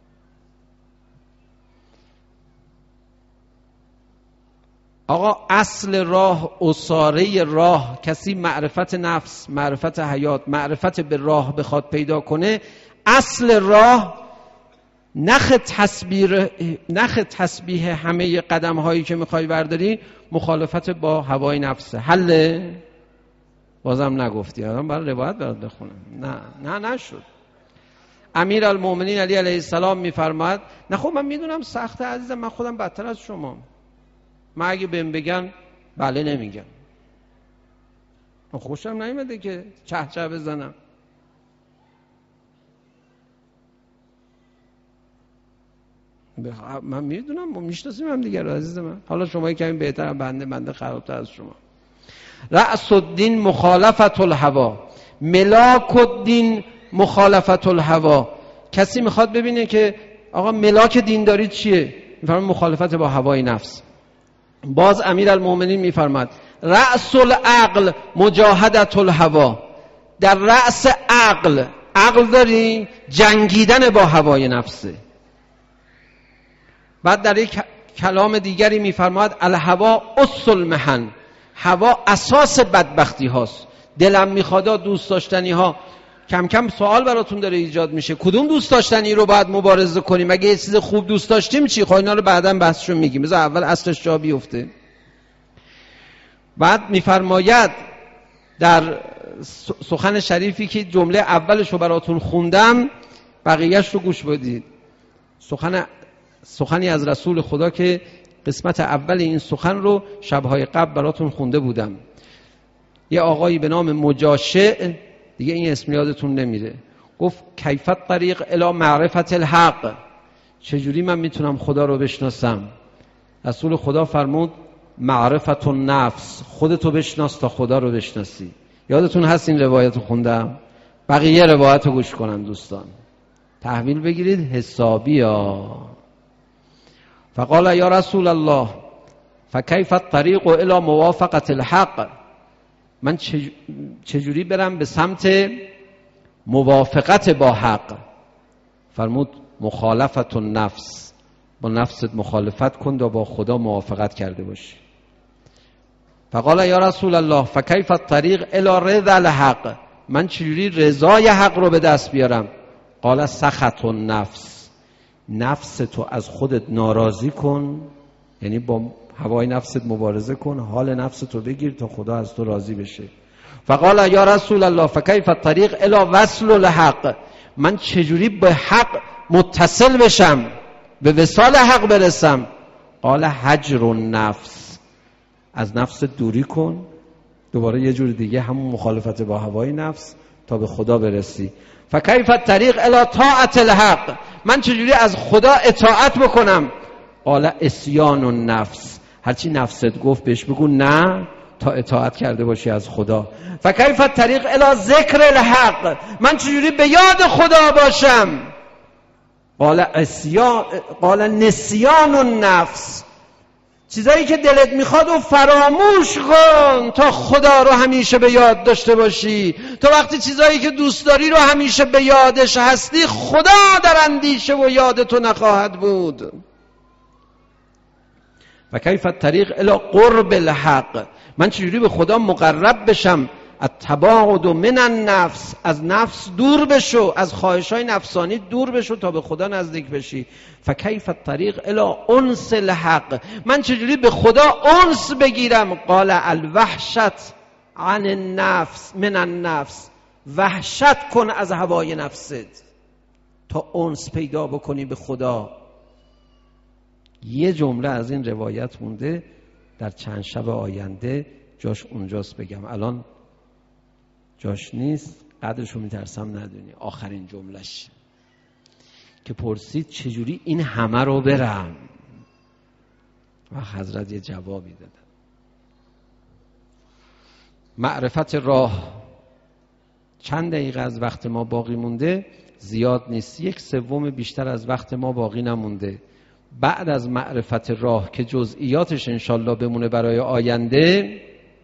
آقا اصل راه، اساره راه، کسی معرفت نفس، معرفت حیات، معرفت به راه بخواد پیدا کنه، اصل راه نخ تسبیح همه قدم هایی که میخوای برداری مخالفت با هوای نفسه. حله؟ بازم نگفتی. آدم برای روایت برات بخونم. نه نشد. امیرالمومنین علی علیه السلام میفرماد نه خب من میدونم سخته عزیزم، من خودم بدتر از شما، من اگه بهم بگن بله نمیگم، خوشم نیومده که چه بزنم. من میدونم، ما میشناسیم هم دیگه عزیز من. حالا شما کمی بهتر، بنده خرابتر از شما. رأس الدین مخالفت الهوا، ملاک الدین مخالفت الهوا. کسی میخواد ببینه که آقا ملاک دینداری چیه، میفرماد مخالفت با هوای نفس. باز امیرالمومنین میفرماد رأس العقل مجاهدت الهوا، در رأس عقل داری جنگیدن با هوای نفسه. بعد در یک کلام دیگری میفرماد الهوا اصل المحن، هوا اساس بدبختی هاست. دلم میخواد دوست داشتنی ها، کم کم سوال براتون داره ایجاد میشه کدوم دوست داشتنی رو باید مبارزه کنیم؟ اگه یه چیز خوب دوست داشتیم چی؟ خب اینا رو بعداً بحثشو میگیم، بذار اول اصلش جا بیفته. بعد میفرماید در سخن شریفی که جمله اولش رو براتون خوندم، بقیهش رو گوش بدید. سخنی از رسول خدا که قسمت اول این سخن رو شبهای قبل براتون خونده بودم. یه آقایی به نام مجاشع، دیگه این اسم یادتون نمیره، گفت کیفت طریق الی معرفت الحق، چجوری من میتونم خدا رو بشناسم؟ رسول خدا فرمود معرفت النفس، خودتو بشناس تا خدا رو بشناسی. یادتون هست این روایت رو خوندم؟ بقیه روایت رو گوش کنن دوستان، تحویل بگیرید حسابی ها. فقال یا رسول الله فکیف الطریق الی موافقت الحق، من چجوری برم به سمت موافقت با حق؟ فرمود مخالفت النفس، با نفست مخالفت کن تا با خدا موافقت کرده باشی. فقال یا رسول الله فکیف الطریق الی رضا الحق، من چجوری رضای حق رو به دست بیارم؟ قال سخط النفس، نفس تو از خودت ناراضی کن، یعنی با هوای نفست مبارزه کن، حال نفس تو بگیر تا خدا از تو راضی بشه. فقال یا رسول الله فکیف الطریق الی وصل الحق، من چجوری به حق متصل بشم، به وصال حق برسم؟ قال هجر النفس، از نفس دوری کن، دوباره یه جور دیگه همون مخالفت با هوای نفس تا به خدا برسی. فکیف الطریق الی طاعت الحق، من چجوری از خدا اطاعت بکنم؟ قال عصیان النفس، هرچی نفست گفت بهش بگو نه تا اطاعت کرده باشی از خدا. فکیف الطریق الی ذکر الحق، من چجوری به یاد خدا باشم؟ قال نسیان النفس، چیزایی که دلت میخواد و فراموش کن تا خدا رو همیشه به یاد داشته باشی. تو وقتی چیزایی که دوست داری رو همیشه به یادش هستی، خدا در اندیشه و یاد تو نخواهد بود. و کیف الطریق الی قرب الحق، من چجوری به خدا مقرب بشم؟ التباعد من النفس، از نفس دور بشو، از خواهشای نفسانی دور بشو تا به خدا نزدیک بشی. فکیف الطریق الی انس الحق، من چجوری به خدا انس بگیرم؟ قال الوحشت عن النفس من النفس، وحشت کن از هوای نفست تا انس پیدا بکنی به خدا. یه جمله از این روایت مونده، در چند شب آینده جاش اونجاست بگم، الان جاش نیست، قدرشو میترسم ندونی. آخرین جملش که پرسید چجوری این همه رو برم، و حضرت یه جوابی دادن. معرفت راه، چند دقیقه از وقت ما باقی مونده زیاد نیست، 1/3 بیشتر از وقت ما باقی نمونده. بعد از معرفت راه که جزئیاتش انشالله بمونه برای آینده،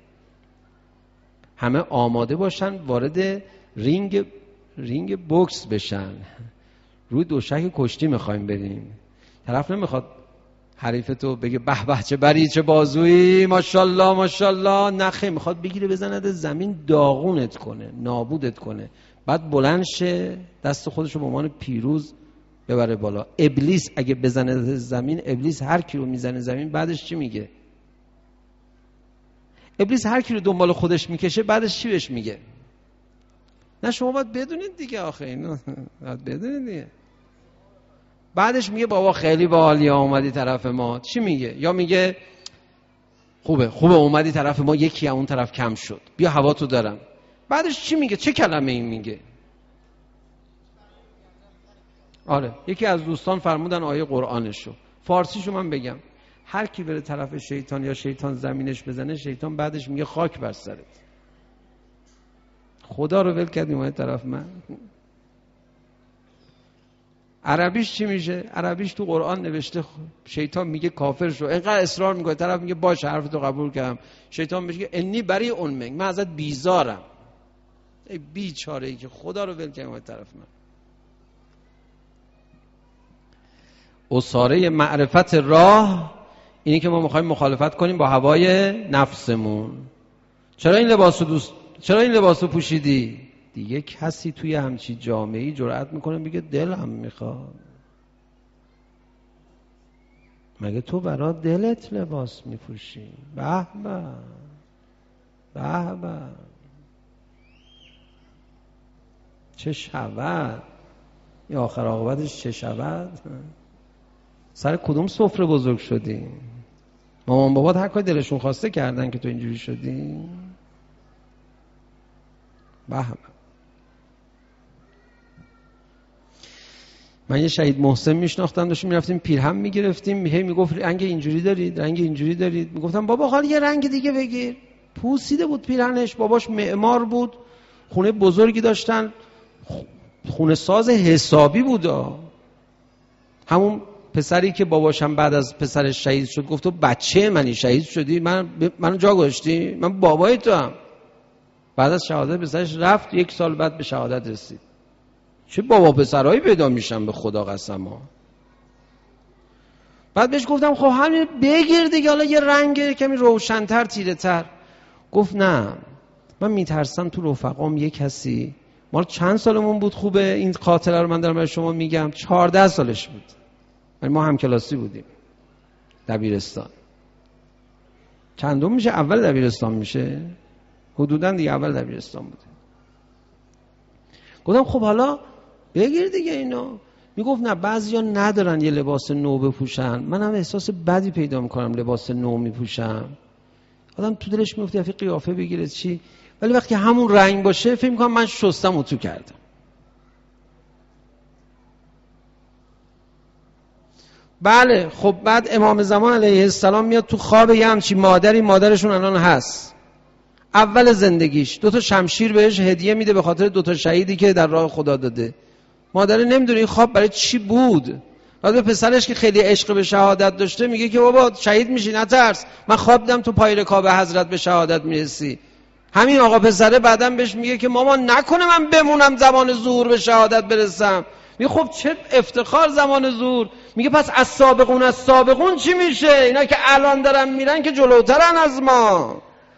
همه آماده باشن وارد رینگ بوکس بشن. روی دوشک کشتی میخوایم بریم. طرف نمیخواد حریف تو بگه به به چه بری چه بازویی ماشاءالله ماشاءالله، نخه میخواد بگیره بزنه زمین، داغونت کنه، نابودت کنه، بعد بلند شه دست خودشو به عنوان پیروز ببره بالا. ابلیس اگه بزنه زمین، ابلیس هر کی رو میزنه زمین بعدش چی میگه؟ ابلیس هر کی رو دنبال خودش میکشه بعدش چی بهش میگه؟ نه شما باید بدونید دیگه، آخه اینو باید بدونید دیگه. بعدش میگه بابا خیلی باحالی اومدی طرف ما. چی میگه؟ یا میگه خوبه اومدی طرف ما، یکی اون طرف کم شد، بیا هوا تو دارم. بعدش چی میگه؟ چه کلمه این میگه؟ آره، یکی از دوستان فرمودن آیه قرآنشو، فارسیشو من بگم. هر کی بره طرف شیطان یا شیطان زمینش بزنه، شیطان بعدش میگه خاک بر سرت. خدا رو ول کردی اومد طرف من. عربیش چی میشه؟ عربیش تو قرآن نوشته شیطان میگه کافر شو، اینقدر اصرار میکنه، طرف میگه باشه حرفتو قبول کردم. شیطان میگه انی بری اون من ازت بیزارم. ای بیچاره ای که خدا رو ول کردی اومد طرف من. اساره معرفت راه اینی که ما میخوایم مخالفت کنیم با هوای نفسمون. چرا این لباسو پوشیدی؟ دیگه کسی توی همچی جامعه‌ای جرأت میکنه بگه دلم میخواد؟ مگه تو برای دلت لباس میپوشی؟ به به به به، چه شود؟ این آخر عاقبتش چه شود؟ سر کدوم سفره بزرگ شدی؟ مامان بابات هر کاری دلشون خواسته کردن که تو اینجوری شدی؟ به. من یه شهید محسن میشناختم، داشتیم میرفتیم پیرهن میگرفتیم، هی میگفت رنگ اینجوری دارید، رنگ اینجوری دارید. میگفتم بابا حالا یه رنگ دیگه بگیر. پوسیده بود پیرهنش، باباش معمار بود، خونه بزرگی داشتن، خونه ساز حسابی بود. همون پسری که باباشم بعد از پسرش شهید شد گفت تو بچه منی شهید شدی، منو جا گذاشتی، من بابای تو هم. بعد از شهادت پسرش رفت، 1 سال بعد به شهادت رسید. چه بابا پسرایی پیدا میشن به خدا قسما. بعد بهش گفتم خب همین بگیر دیگه، حالا یه رنگ کمی روشن‌تر تیره تر. گفت نه من میترسم تو رفقام یه کسی، ما چند سالمون بود خوبه این خاطره رو من دارم برای شما میگم، 14 سالش بود، ما هم کلاسی بودیم دبیرستان. چندم میشه؟ اول دبیرستان میشه حدوداً دیگه، اول دبیرستان بوده. گفتم خب حالا بگیر دیگه اینو. میگفت نه بعضیا ندارن یه لباس نو بپوشن، منم احساس بدی پیدا میکنم لباس نو میپوشم. آدم تو دلش میفته یه قیافه بگیره چی، ولی وقتی همون رنگ باشه فکر میکنم من شستم و تو کردم. بله خب بعد امام زمان علیه السلام میاد تو خواب یه همچی مادری، مادرشون الان هست، اول زندگیش 2 شمشیر بهش هدیه میده به خاطر 2 شهیدی که در راه خدا داده. مادر نمیدونه این خواب برای چی بود. بعد به پسرش که خیلی عشق به شهادت داشته میگه که بابا شهید میشی نترس، من خواب دیدم تو پای رکاب حضرت به شهادت میرسی. همین آقا پسره بعداً بهش میگه که مامان نکنه من بمونم زمان ظهور به شهادت برسم. میگه خب چه افتخار زمان ظهور. میگه پس از سابقون چی میشه؟ اینا که الان دارن میرن که جلوترن از ما.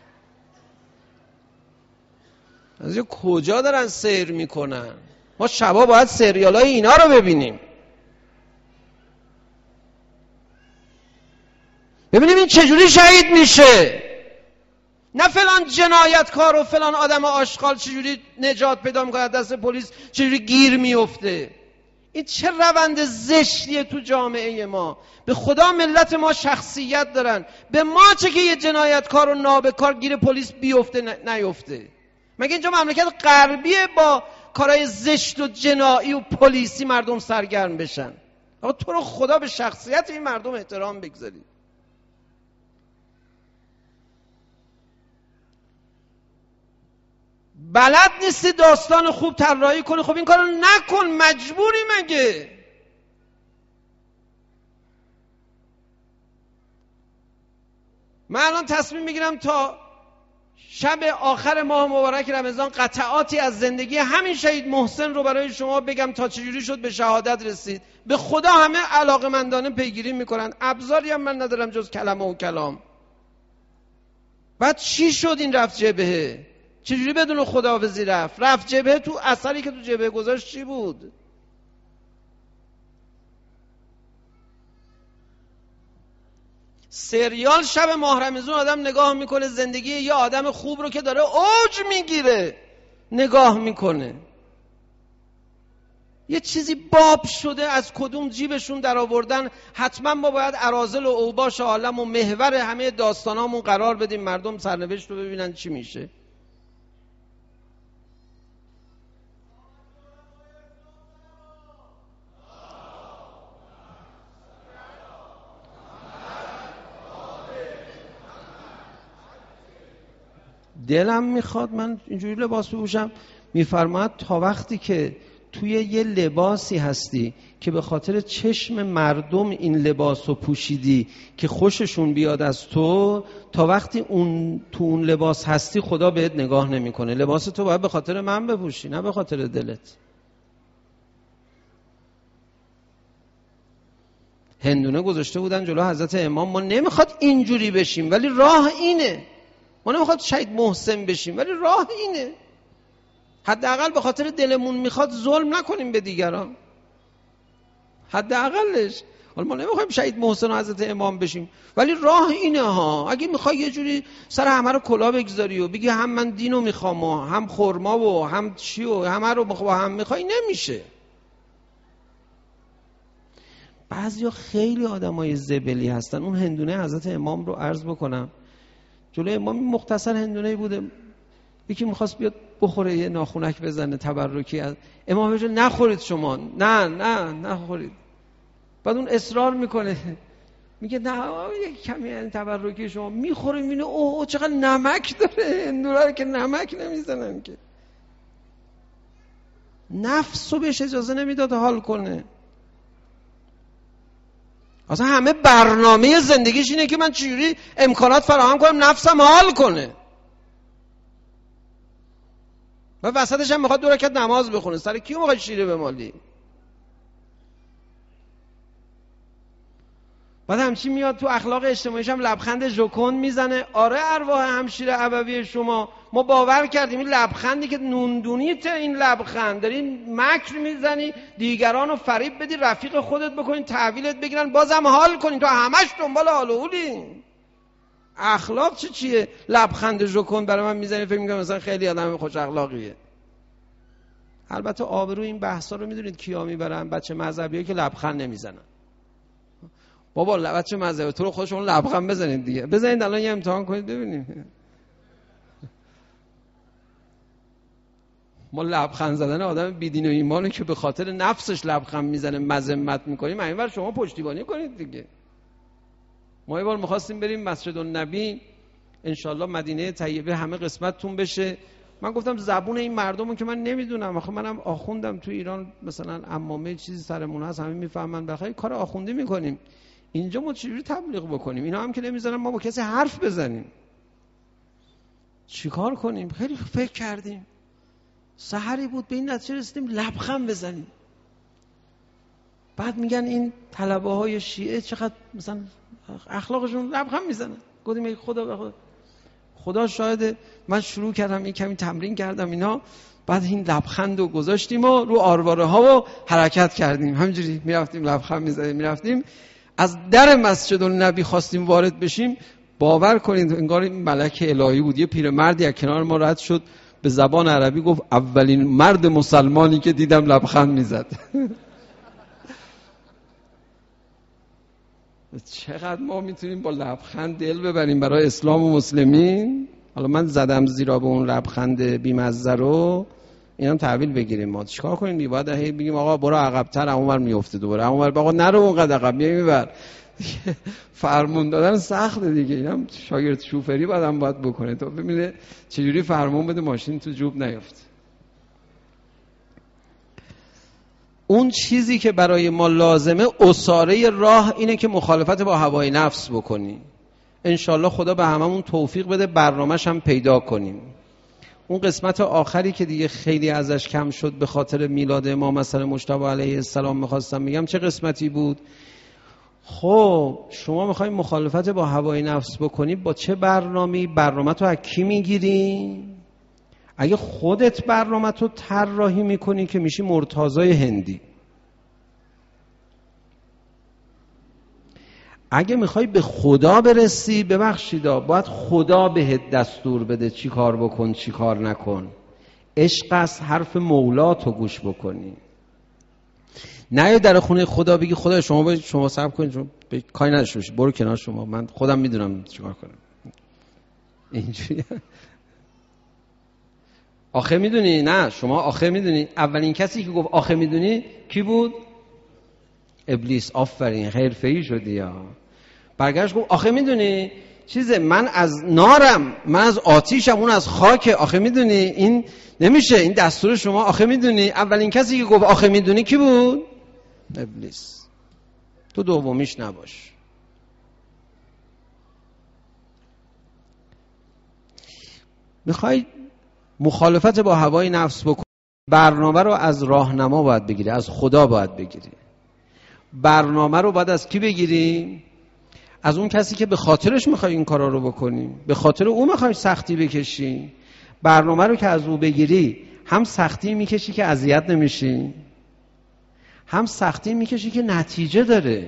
از کجا دارن سیر میکنن؟ ما شبا باید سریالای اینا رو ببینیم، ببینیم این چجوری شهید میشه، نه فلان جنایتکار و فلان آدم آشغال چجوری نجات پیدا میکنه دست پلیس، چجوری گیر میفته. این چه روند زشتیه تو جامعه ما. به خدا ملت ما شخصیت دارن، به ما چه که یه جنایتکار و نابکار گیر پلیس بیفته نیفته. مگه اینجا مملکت غربیه با کارهای زشت و جنایی و پلیسی مردم سرگرم بشن؟ آقا تو رو خدا به شخصیت این مردم احترام بگذاری. بلد نیستی داستان خوب طراحی کنی، خب این کارو نکن، مجبوری مگه؟ من الان تصمیم میگیرم تا شب آخر ماه مبارک رمضان قطعاتی از زندگی همین شهید محسن رو برای شما بگم تا چجوری شد به شهادت رسید. به خدا همه علاقه‌مندانه پیگیری میکنن، ابزاری هم من ندارم جز کلمه و کلام. بعد چی شد این رفت جبهه؟ چجوری بدون خداحافظی رفت جبهه؟ تو اثری که تو جبهه گذاشت چی بود؟ سریال شب ماه رمضان آدم نگاه میکنه زندگی یه آدم خوب رو که داره اوج میگیره نگاه میکنه، یه چیزی باب شده از کدوم جیبشون در آوردن. حتما ما باید اراذل و اوباش عالم و محور همه داستانامون قرار بدیم، مردم سرنوشت رو ببینن چی میشه. دلم میخواد من اینجوری لباس بپوشم. میفرماید تا وقتی که توی یه لباسی هستی که به خاطر چشم مردم این لباس رو پوشیدی که خوششون بیاد از تو، تا وقتی تو اون لباس هستی خدا بهت نگاه نمیکنه. لباس تو باید به خاطر من بپوشی، نه به خاطر دلت. هندونه گذاشته بودن جلو حضرت امام، ما نمیخواد اینجوری بشیم ولی راه اینه. ما نمیخواد شهید محسن بشیم ولی راه اینه. حداقل به خاطر دلمون میخواد ظلم نکنیم به دیگران، حداقلش. حالا ما نمیخوایم شهید محسن و حضرت امام بشیم ولی راه اینه ها. اگه میخوای یه جوری سر همه رو کلا بگذاری و بگی هم من دینو میخوام و هم خرما و هم چی و همه رو با هم میخوای، نمیشه. بعضیا خیلی آدمای زبلی هستن. اون هندونه حضرت امام رو عرض بکنم، جلوی امام مختصر هندونه‌ای بوده، یکی میخواست بیاد بخوره یه ناخونک بزنه تبرکی، از امام بگه نخورید شما، نه نخورید. بعد اون اصرار میکنه، میگه نه یک کمی این تبرکی شما میخوره، میبینه اوه چقدر نمک داره هندونه رو که نمک نمیزنن که. نفسو بهش اجازه نمیداد حال کنه. اصلا همه برنامه زندگیش اینه که من چجوری امکانات فراهم کنم نفسم حال کنه و وسطش هم میخواد 2 رکعت نماز بخونه. سر کیو میخواد شیره بمالی؟ بعد همچین میاد تو اخلاق اجتماعیش هم لبخند ژوکن میزنه. آره ارواح همشیر ابوی شما، ما باور کردیم این لبخندی که نوندونیته، این لبخند داری مکر میزنی دیگران رو فریب بدی، رفیق خودت بکنی تحویلت بگیرن، بازم حال کنی، تو همش دنبال حال و حولی. اخلاق چیه؟ لبخند ژوکن برای من میزنی فکر میکنم مثلا خیلی آدم خوش اخلاقیه. البته آبرو این بحثا رو میدونید کیا میبرن؟ بچه مذهبیه که لبخند نمیزنن. بابا بچه مذهبی تو رو خودشون لبخند بزنید دیگه، بزنید الان یه امتحان کنید ببینیم. ما لبخند زدن آدم بیدین و ایمانو که به خاطر نفسش لبخند میزنه مذمت میکنیم، اینور شما پشتیبانی کنید دیگه. ما یه بار می‌خواستیم بریم مسجد النبی انشالله مدینه طیبه همه قسمتتون بشه. من گفتم زبون این مردمو که من نمیدونم، آخه منم آخوندم تو ایران مثلا عمامه چیزی سرمون هست همه میفهمن، بخیر کار آخوندی میکنیم، اینجا ما چجوری تبلیغ بکنیم؟ اینا هم که نمیذارن ما با کسی حرف بزنیم، چیکار کنیم؟ خیلی فکر کردیم، سحری بود به این نتیجه رسیدیم لبخند بزنیم. بعد میگن این طلبه های شیعه چقدر مثلا اخلاقشون لبخند میزنن. گفتیم خدا شاهده، من شروع کردم این کمی تمرین کردم اینا، بعد این لبخند رو گذاشتیم و رو آرواره ها و حرکت کردیم، همینجوری میرفتیم لبخند میزدیم میرفتیم. از در مسجد النبی خواستیم وارد بشیم، باور کنید انگار این ملک الهی بود. یه پیرمردی از کنار ما رد شد به زبان عربی گفت اولین مرد مسلمانی که دیدم لبخند میزد. چقدر ما میتونیم با لبخند دل ببریم برای اسلام و مسلمین. حالا من زدم زیرا به اون لبخند بی‌مزه رو، اینم تحویل بگیریم. ما چیکار کنیم؟ باید هی بگیم آقا برو عقب‌تر، اونور میفته دوباره، اونور آقا نرو اونقدر عقب، میبر فرمون دادن سخته دیگه. اینم شاگرد شوفری بعدم باید بکنه تا ببینه چجوری فرمون بده ماشین تو جوب نیفته. اون چیزی که برای ما لازمه اساره راه اینه که مخالفت با هوای نفس بکنی. انشالله خدا به هممون توفیق بده برنامه‌ش هم پیدا کنیم. اون قسمت آخری که دیگه خیلی ازش کم شد به خاطر میلاد امام مثلا مجتبی علیه السلام میخواستم میگم چه قسمتی بود؟ خب شما میخوای مخالفت با هوای نفس بکنی با چه برنامه‌ای؟ برنامه تو از کی میگیری؟ اگه خودت برنامه تو طراحی میکنی که میشی مرتضای هندی. اگه میخوای به خدا برسی ببخشیدا باید خدا بهت دستور بده چی کار بکن چی کار نکن. عشق است حرف مولاتو گوش بکنی. نه یا در خونه خدا بگی خدا شما صبر کنید شما کاری نداشته باشید برو کنار شما من خودم میدونم چیکار کنم. اینجوری آخه میدونی؟ نه شما آخه میدونی اولین کسی که گفت آخه میدونی کی بود؟ ابلیس. آفرین حرفه‌ای شدی. یا برگشت گفت آخه میدونی چیزه من از نارم من از آتیشم اون از خاک. آخه میدونی این نمیشه این دستور شما. آخه میدونی اولین کسی که گفت آخه میدونی کی بود؟ ابلیس. تو دومیش نباش. میخوای مخالفت با هوای نفس بکنی برنامه رو از راهنما باید بگیری از خدا باید بگیری. برنامه رو باید از کی بگیری؟ از اون کسی که به خاطرش میخوای این کارا رو بکنی به خاطر او میخوای سختی بکشی. برنامه رو که از او بگیری هم سختی میکشی که اذیت نمیشی هم سختی میکشی که نتیجه داره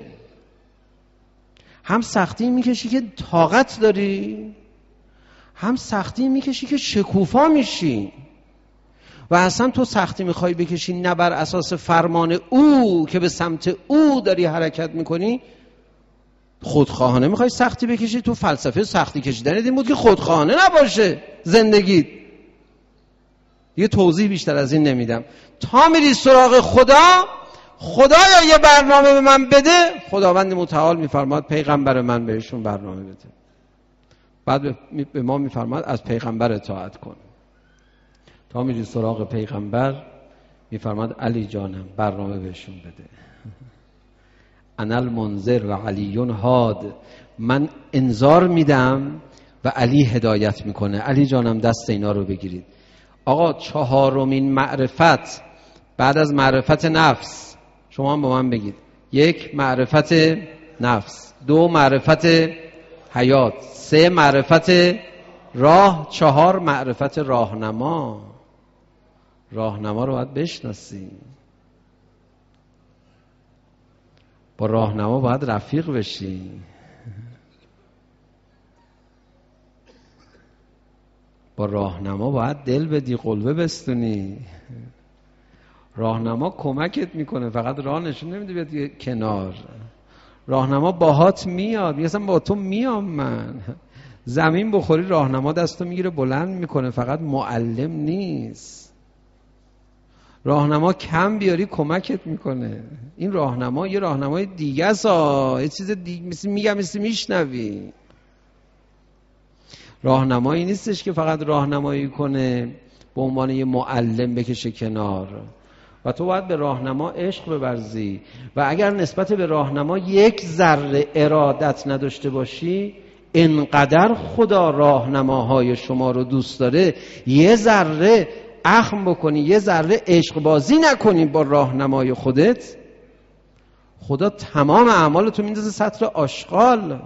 هم سختی میکشی که طاقت داری هم سختی میکشی که شکوفا میشی. و اصلا تو سختی میخوای بکشی نه بر اساس فرمان او که به سمت او داری حرکت میکنی خودخواهانه میخوای سختی بکشی. تو فلسفه سختی کشیدن این بود که خودخواهانه نباشه زندگیت. یه توضیح بیشتر از این نمیدم. تا میری سراغ خدایا یه برنامه به من بده خداوند متعال میفرماد پیغمبر من بهشون برنامه بده. بعد به ما میفرماد از پیغمبر اطاعت کن. تا میری سراغ پیغمبر میفرماد علی جانم برنامه بهشون بده. انا المنذر و علی هاد. من انذار میدم و علی هدایت میکنه. علی جانم دست اینا رو بگیرید. آقا چهارمین معرفت بعد از معرفت نفس شما هم با من بگید. 1 معرفت نفس، 2 معرفت حیات، 3 معرفت راه، 4 معرفت راهنما. راهنما رو باید بشناسی. با راهنما باید رفیق بشی. با راهنما باید دل بدی قلبه بستونی. راهنما کمکت میکنه فقط راه نشون نمیده بیاد کنار. راهنما باهات میاد میگه با تو میام من. زمین بخوری راهنما دستو میگیره بلند میکنه فقط معلم نیست. راهنما کم بیاری کمکت میکنه. این راهنما یه راهنمای دیگه است. یه چیز دیگه مثل میشنوی. راهنمایی نیستش که فقط راهنمایی کنه به عنوان یه معلم بکشه کنار. و تو باید به راهنما عشق بورزی. و اگر نسبت به راهنما 1 ذره ارادت نداشته باشی انقدر خدا راهنماهای شما رو دوست داره 1 ذره اخم بکنی 1 ذره عشق بازی نکنی با راهنمای خودت خدا تمام اعمالتو میندازه سطر آشغال.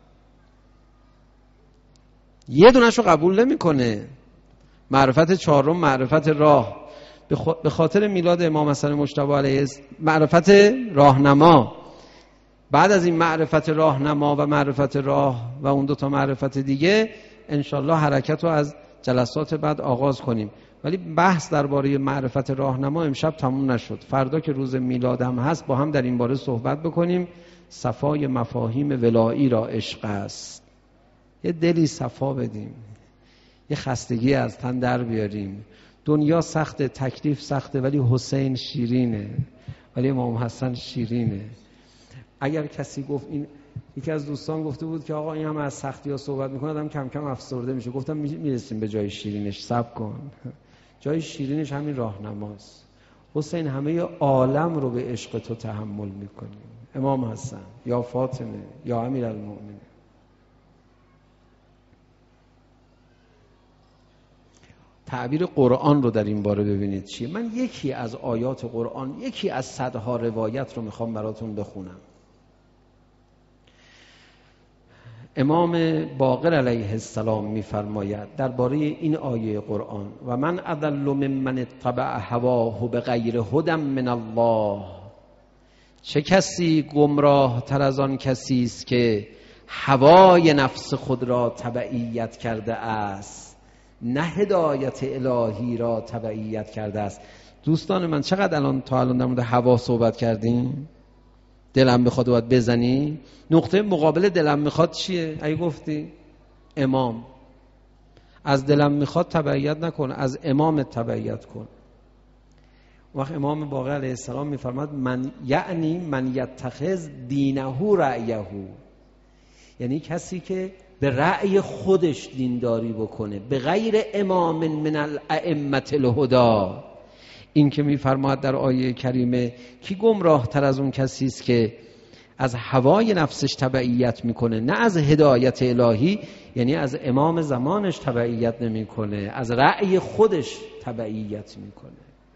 یه دونه‌شو قبول نمیکنه. معرفت 4 معرفت راه به خاطر میلاد امام حسن مجتبی علیه معرفت راهنما. بعد از این معرفت راهنما و معرفت راه و اون 2 تا معرفت دیگه انشالله حرکت رو از جلسات بعد آغاز کنیم. ولی بحث درباره معرفت راهنما امشب تموم نشد. فردا که روز میلادم هست با هم در این باره صحبت بکنیم. صفای مفاهیم ولایی را عشق است. یه دلی صفا بدیم. یه خستگی از تن در بیاریم. دنیا سخته، تکلیف سخته، ولی حسین شیرینه، ولی امام حسن شیرینه. اگر کسی گفت این، یکی از دوستان گفته بود که آقا این هم از سختی‌ها صحبت میکنه آدم کم کم افسرده میشه. گفتم میرسیم به جای شیرینش، صبر کن. جای شیرینش همین راهنماست. حسین همه عالم رو به عشق تو تحمل میکنیم، امام حسن یا فاطمه یا امیرالمؤمنین. تعبیر قرآن رو در این باره ببینید چیه. من یکی از آیات قرآن، یکی از صدها روایت رو میخوام براتون بخونم. امام باقر علیه السلام میفرماید درباره این آیه قرآن: و من اضل ممن اتبع هواه بغیر هدی من الله. چه کسی گمراه تر از آن کسی است که هوای نفس خود را تبعیت کرده است، نه هدایت الهی را تبعیت کرده است. دوستان من چقدر تا الان در مورد هوا صحبت کردیم؟ دلم بخواد باید بزنی. نقطه مقابل دلم میخواد چیه؟ اگه گفتی امام. از دلم میخواد تبعیت نکن، از امام تبعیت کن. وقت امام باقر علیه السلام میفرماد من یعنی من یتخذ دینه رأیه، یعنی کسی که به رأی خودش دینداری بکنه، به غیر امام من الائمه الهدی. این که میفرماد در آیه کریمه کی گمراه تر از اون کسی است که از هوای نفسش تبعیت میکنه، نه از هدایت الهی، یعنی از امام زمانش تبعیت نمیکنه، از رأی خودش تبعیت میکنه.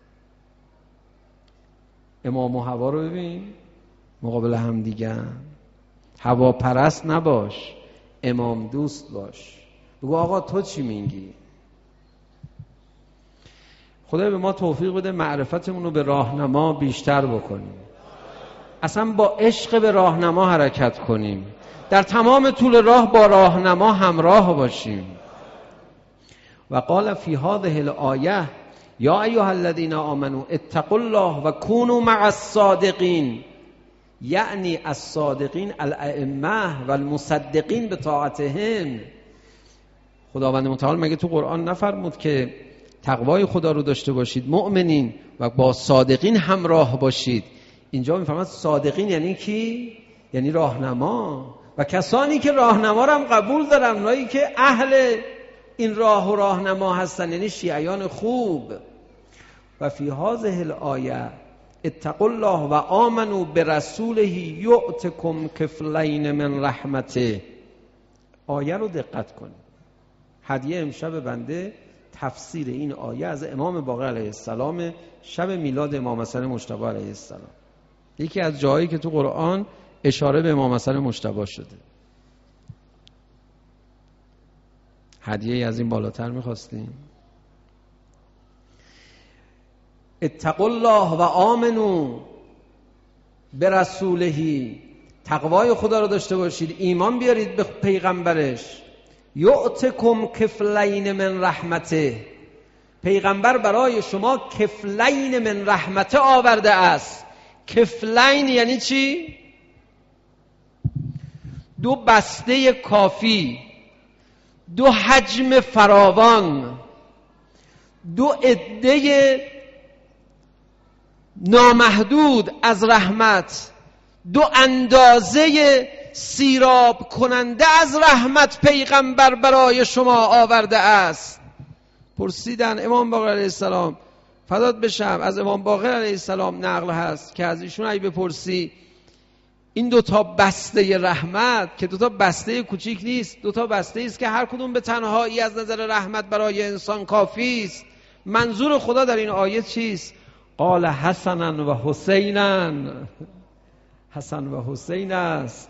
امام و هوا رو ببین مقابل هم دیگه. هوا پرست نباش، امام دوست باش. بگو آقا تو چی میگی؟ خدا به ما توفیق بده معرفتمون رو به راهنما بیشتر بکنیم، اصلا با عشق به راهنما حرکت کنیم، در تمام طول راه با راهنما همراه باشیم. و قال فی هذه الآیه یا ایها الذین آمنوا اتقوا الله و کونوا مع الصادقین، یعنی الصادقین الائمه و المصدقین به طاعتهم. خداوند متعال مگه تو قرآن نفرمود که تقوای خدا رو داشته باشید مؤمنین و با صادقین همراه باشید؟ اینجا میفرماد صادقین یعنی کی؟ یعنی راهنما، و کسانی که راهنما رو هم قبول دارن، اونایی که اهل این راه و راهنما هستن، یعنی شیعیان خوب. و فی هذه الآیه اتقوا الله و آمنوا برسوله یؤتکم کفلین من رحمته. آیه رو دقت کنید. هدیه امشب بنده تفسیر این آیه از امام باقر علیه السلام، شب میلاد امام حسن مجتبی علیه السلام. یکی از جایی که تو قرآن اشاره به امام حسن مجتبی شده. هدیه از این بالاتر می‌خواستیم؟ اتقوا الله و آمنو برسوله، تقوای خدا رو داشته باشید، ایمان بیارید به پیغمبرش. یؤتکم کفلین من رحمته، پیغمبر برای شما کفلین من رحمته آورده است. کفلین یعنی چی؟ دو بسته کافی، دو حجم فراوان، دو عده نامحدود از رحمت، دو اندازه سیراب کننده از رحمت پیغمبر برای شما آورده است. پرسیدن امام باقر علیه السلام، فدات بشم، از امام باقر علیه السلام نقل هست که از ایشون اگه بپرسی این دوتا بسته رحمت، که دوتا بسته کوچیک نیست، دوتا بسته است که هر کدوم به تنهایی از نظر رحمت برای انسان کافی است، منظور خدا در این آیه چیست؟ قال حسنا و حسینا، حسن و حسین است.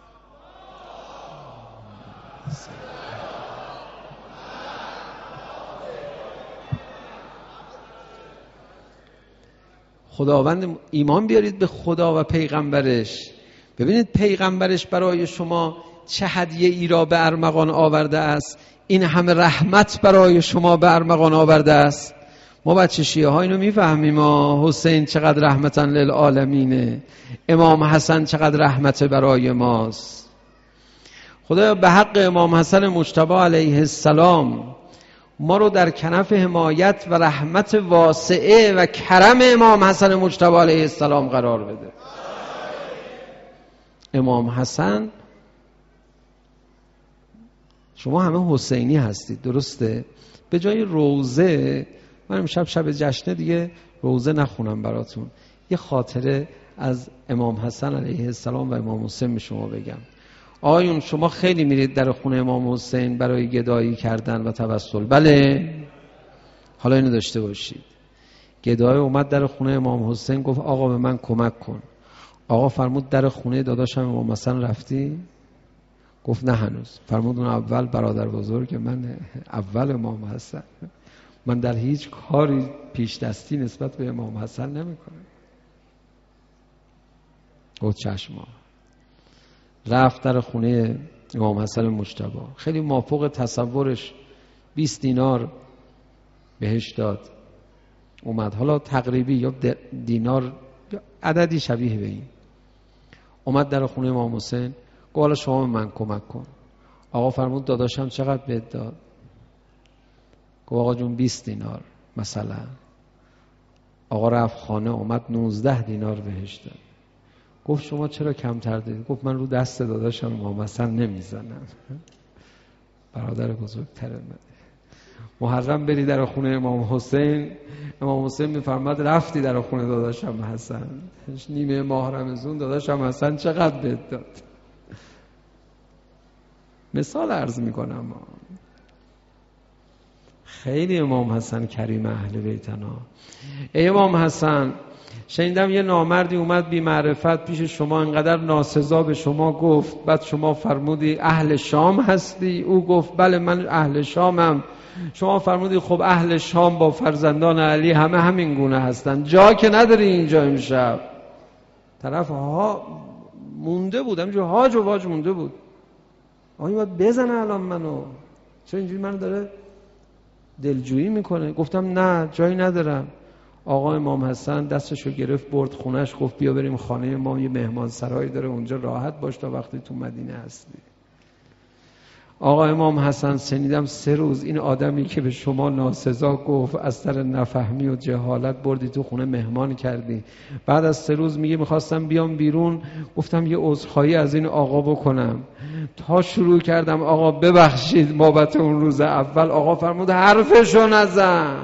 خداوند ایمان بیارید به خدا و پیغمبرش. ببینید پیغمبرش برای شما چه هدیه ای را به ارمغان آورده است، این همه رحمت برای شما به ارمغان آورده است. ما بچه شیعه ها اینو میفهمیم، حسین چقدر رحمتاً للعالمینه، امام حسن چقدر رحمت برای ماست. خدا به حق امام حسن مجتبی علیه السلام ما رو در کنف حمایت و رحمت واسعه و کرم امام حسن مجتبی علیه السلام قرار بده. امام حسن، شما همه حسینی هستید درسته؟ به جای روزه، من امشب شب جشنه دیگه روزه نخونم براتون، یه خاطره از امام حسن علیه السلام و امام حسین به شما بگم. آیون شما خیلی میرید در خونه امام حسین برای گدایی کردن و توسل، بله؟ حالا اینو داشته باشید، گدای اومد در خونه امام حسین، گفت آقا به من کمک کن. آقا فرمود در خونه داداشم امام حسن رفتی؟ گفت نه هنوز. فرمود اون اول برادر بزرگ من، اول امام حسن، من در هیچ کاری پیش دستی نسبت به امام حسن نمی کنم. گفت چشم. رفت در خونه امام حسن مجتبی، خیلی مافوق تصورش 20 دینار بهش داد. اومد، حالا تقریبی یا دینار عددی شبیه به این، اومد در خونه امام حسین، گفت حالا شما به من کمک کن. آقا فرمود داداشم چقدر بهت داد؟ گفت آقا جون 20 دینار مثلا. آقا رفت خانه، اومد 19 دینار بهش داد. گفت شما چرا کمتر دادید؟ گفت من رو دست داداشم امام حسن نمیزنم، برادر بزرگتر من. محرم بری در خونه امام حسین، امام حسین میفرماد رفتی در خونه داداشم حسن، نیمه ماه رمضان داداشم حسن چقدر بهت داد؟ مثال عرض میکنم. خیلی امام حسن کریم اهل بیتنا. ای امام حسن، شنیدم یه نامردی اومد بی معرفت پیش شما، انقدر ناسزا به شما گفت، بعد شما فرمودی اهل شام هستی؟ او گفت بله من اهل شامم. شما فرمودی خب اهل شام با فرزندان علی همه همین گونه هستن، جا که نداری اینجا امشب. طرف ها مونده بود، همینجور هاج و واج مونده بود. آقا این باید بزنه الان منو، چرا اینجوری منو داره دلجویی میکنه؟ گفتم نه جایی ندارم. آقا امام حسن دستشو گرفت برد خونش، گفت بیا بریم خانه ما، یه مهمان سرایی داره اونجا، راحت باش تا وقتی تو مدینه هستی. آقا امام حسن شنیدم 3 روز این آدمی که به شما ناسزا گفت از سر نفهمی و جهالت بردی تو خونه مهمان کردی. بعد از 3 روز میگه میخواستم بیام بیرون، گفتم یه عذرخواهی از این آقا بکنم. تا شروع کردم آقا ببخشید بابت اون روز اول، آقا فرمود حرفشو نزن.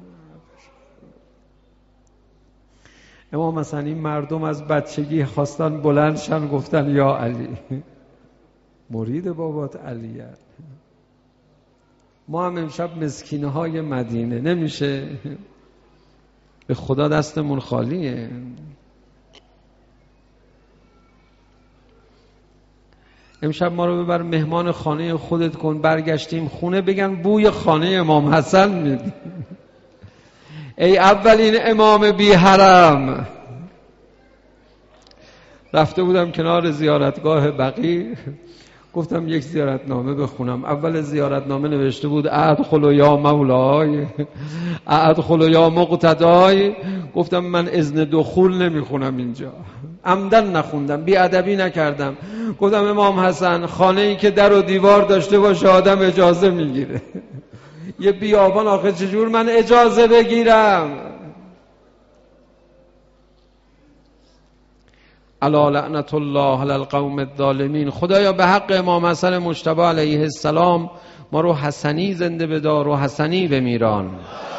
امام حسن این مردم از بچگی خواستن بلندشن، گفتن یا علی، مرید بابات علیه. ما هم امشب مسکینه های مدینه نمیشه، به خدا دستمون خالیه. امشب ما رو ببر مهمان خانه خودت کن، برگشتیم خونه بگن بوی خانه امام حسن میدی. ای اولین امام بی حرم. رفته بودم کنار زیارتگاه بقیع، گفتم یک زیارتنامه بخونم. اول زیارتنامه نوشته بود ادخل یا مولای، ادخل یا مقتدای. گفتم من اذن دخول نمیخونم اینجا، عمدن نخوندم، بی ادبی نکردم. گفتم امام حسن خانه‌ای که در و دیوار داشته باشه آدم اجازه میگیره، یه بیابان آخه چجور من اجازه بگیرم؟ الا لعنت الله علی القوم الظالمین. خدایا به حق امام حسن مجتبی علیه السلام ما رو حسنی زنده بدار و حسنی بمیران.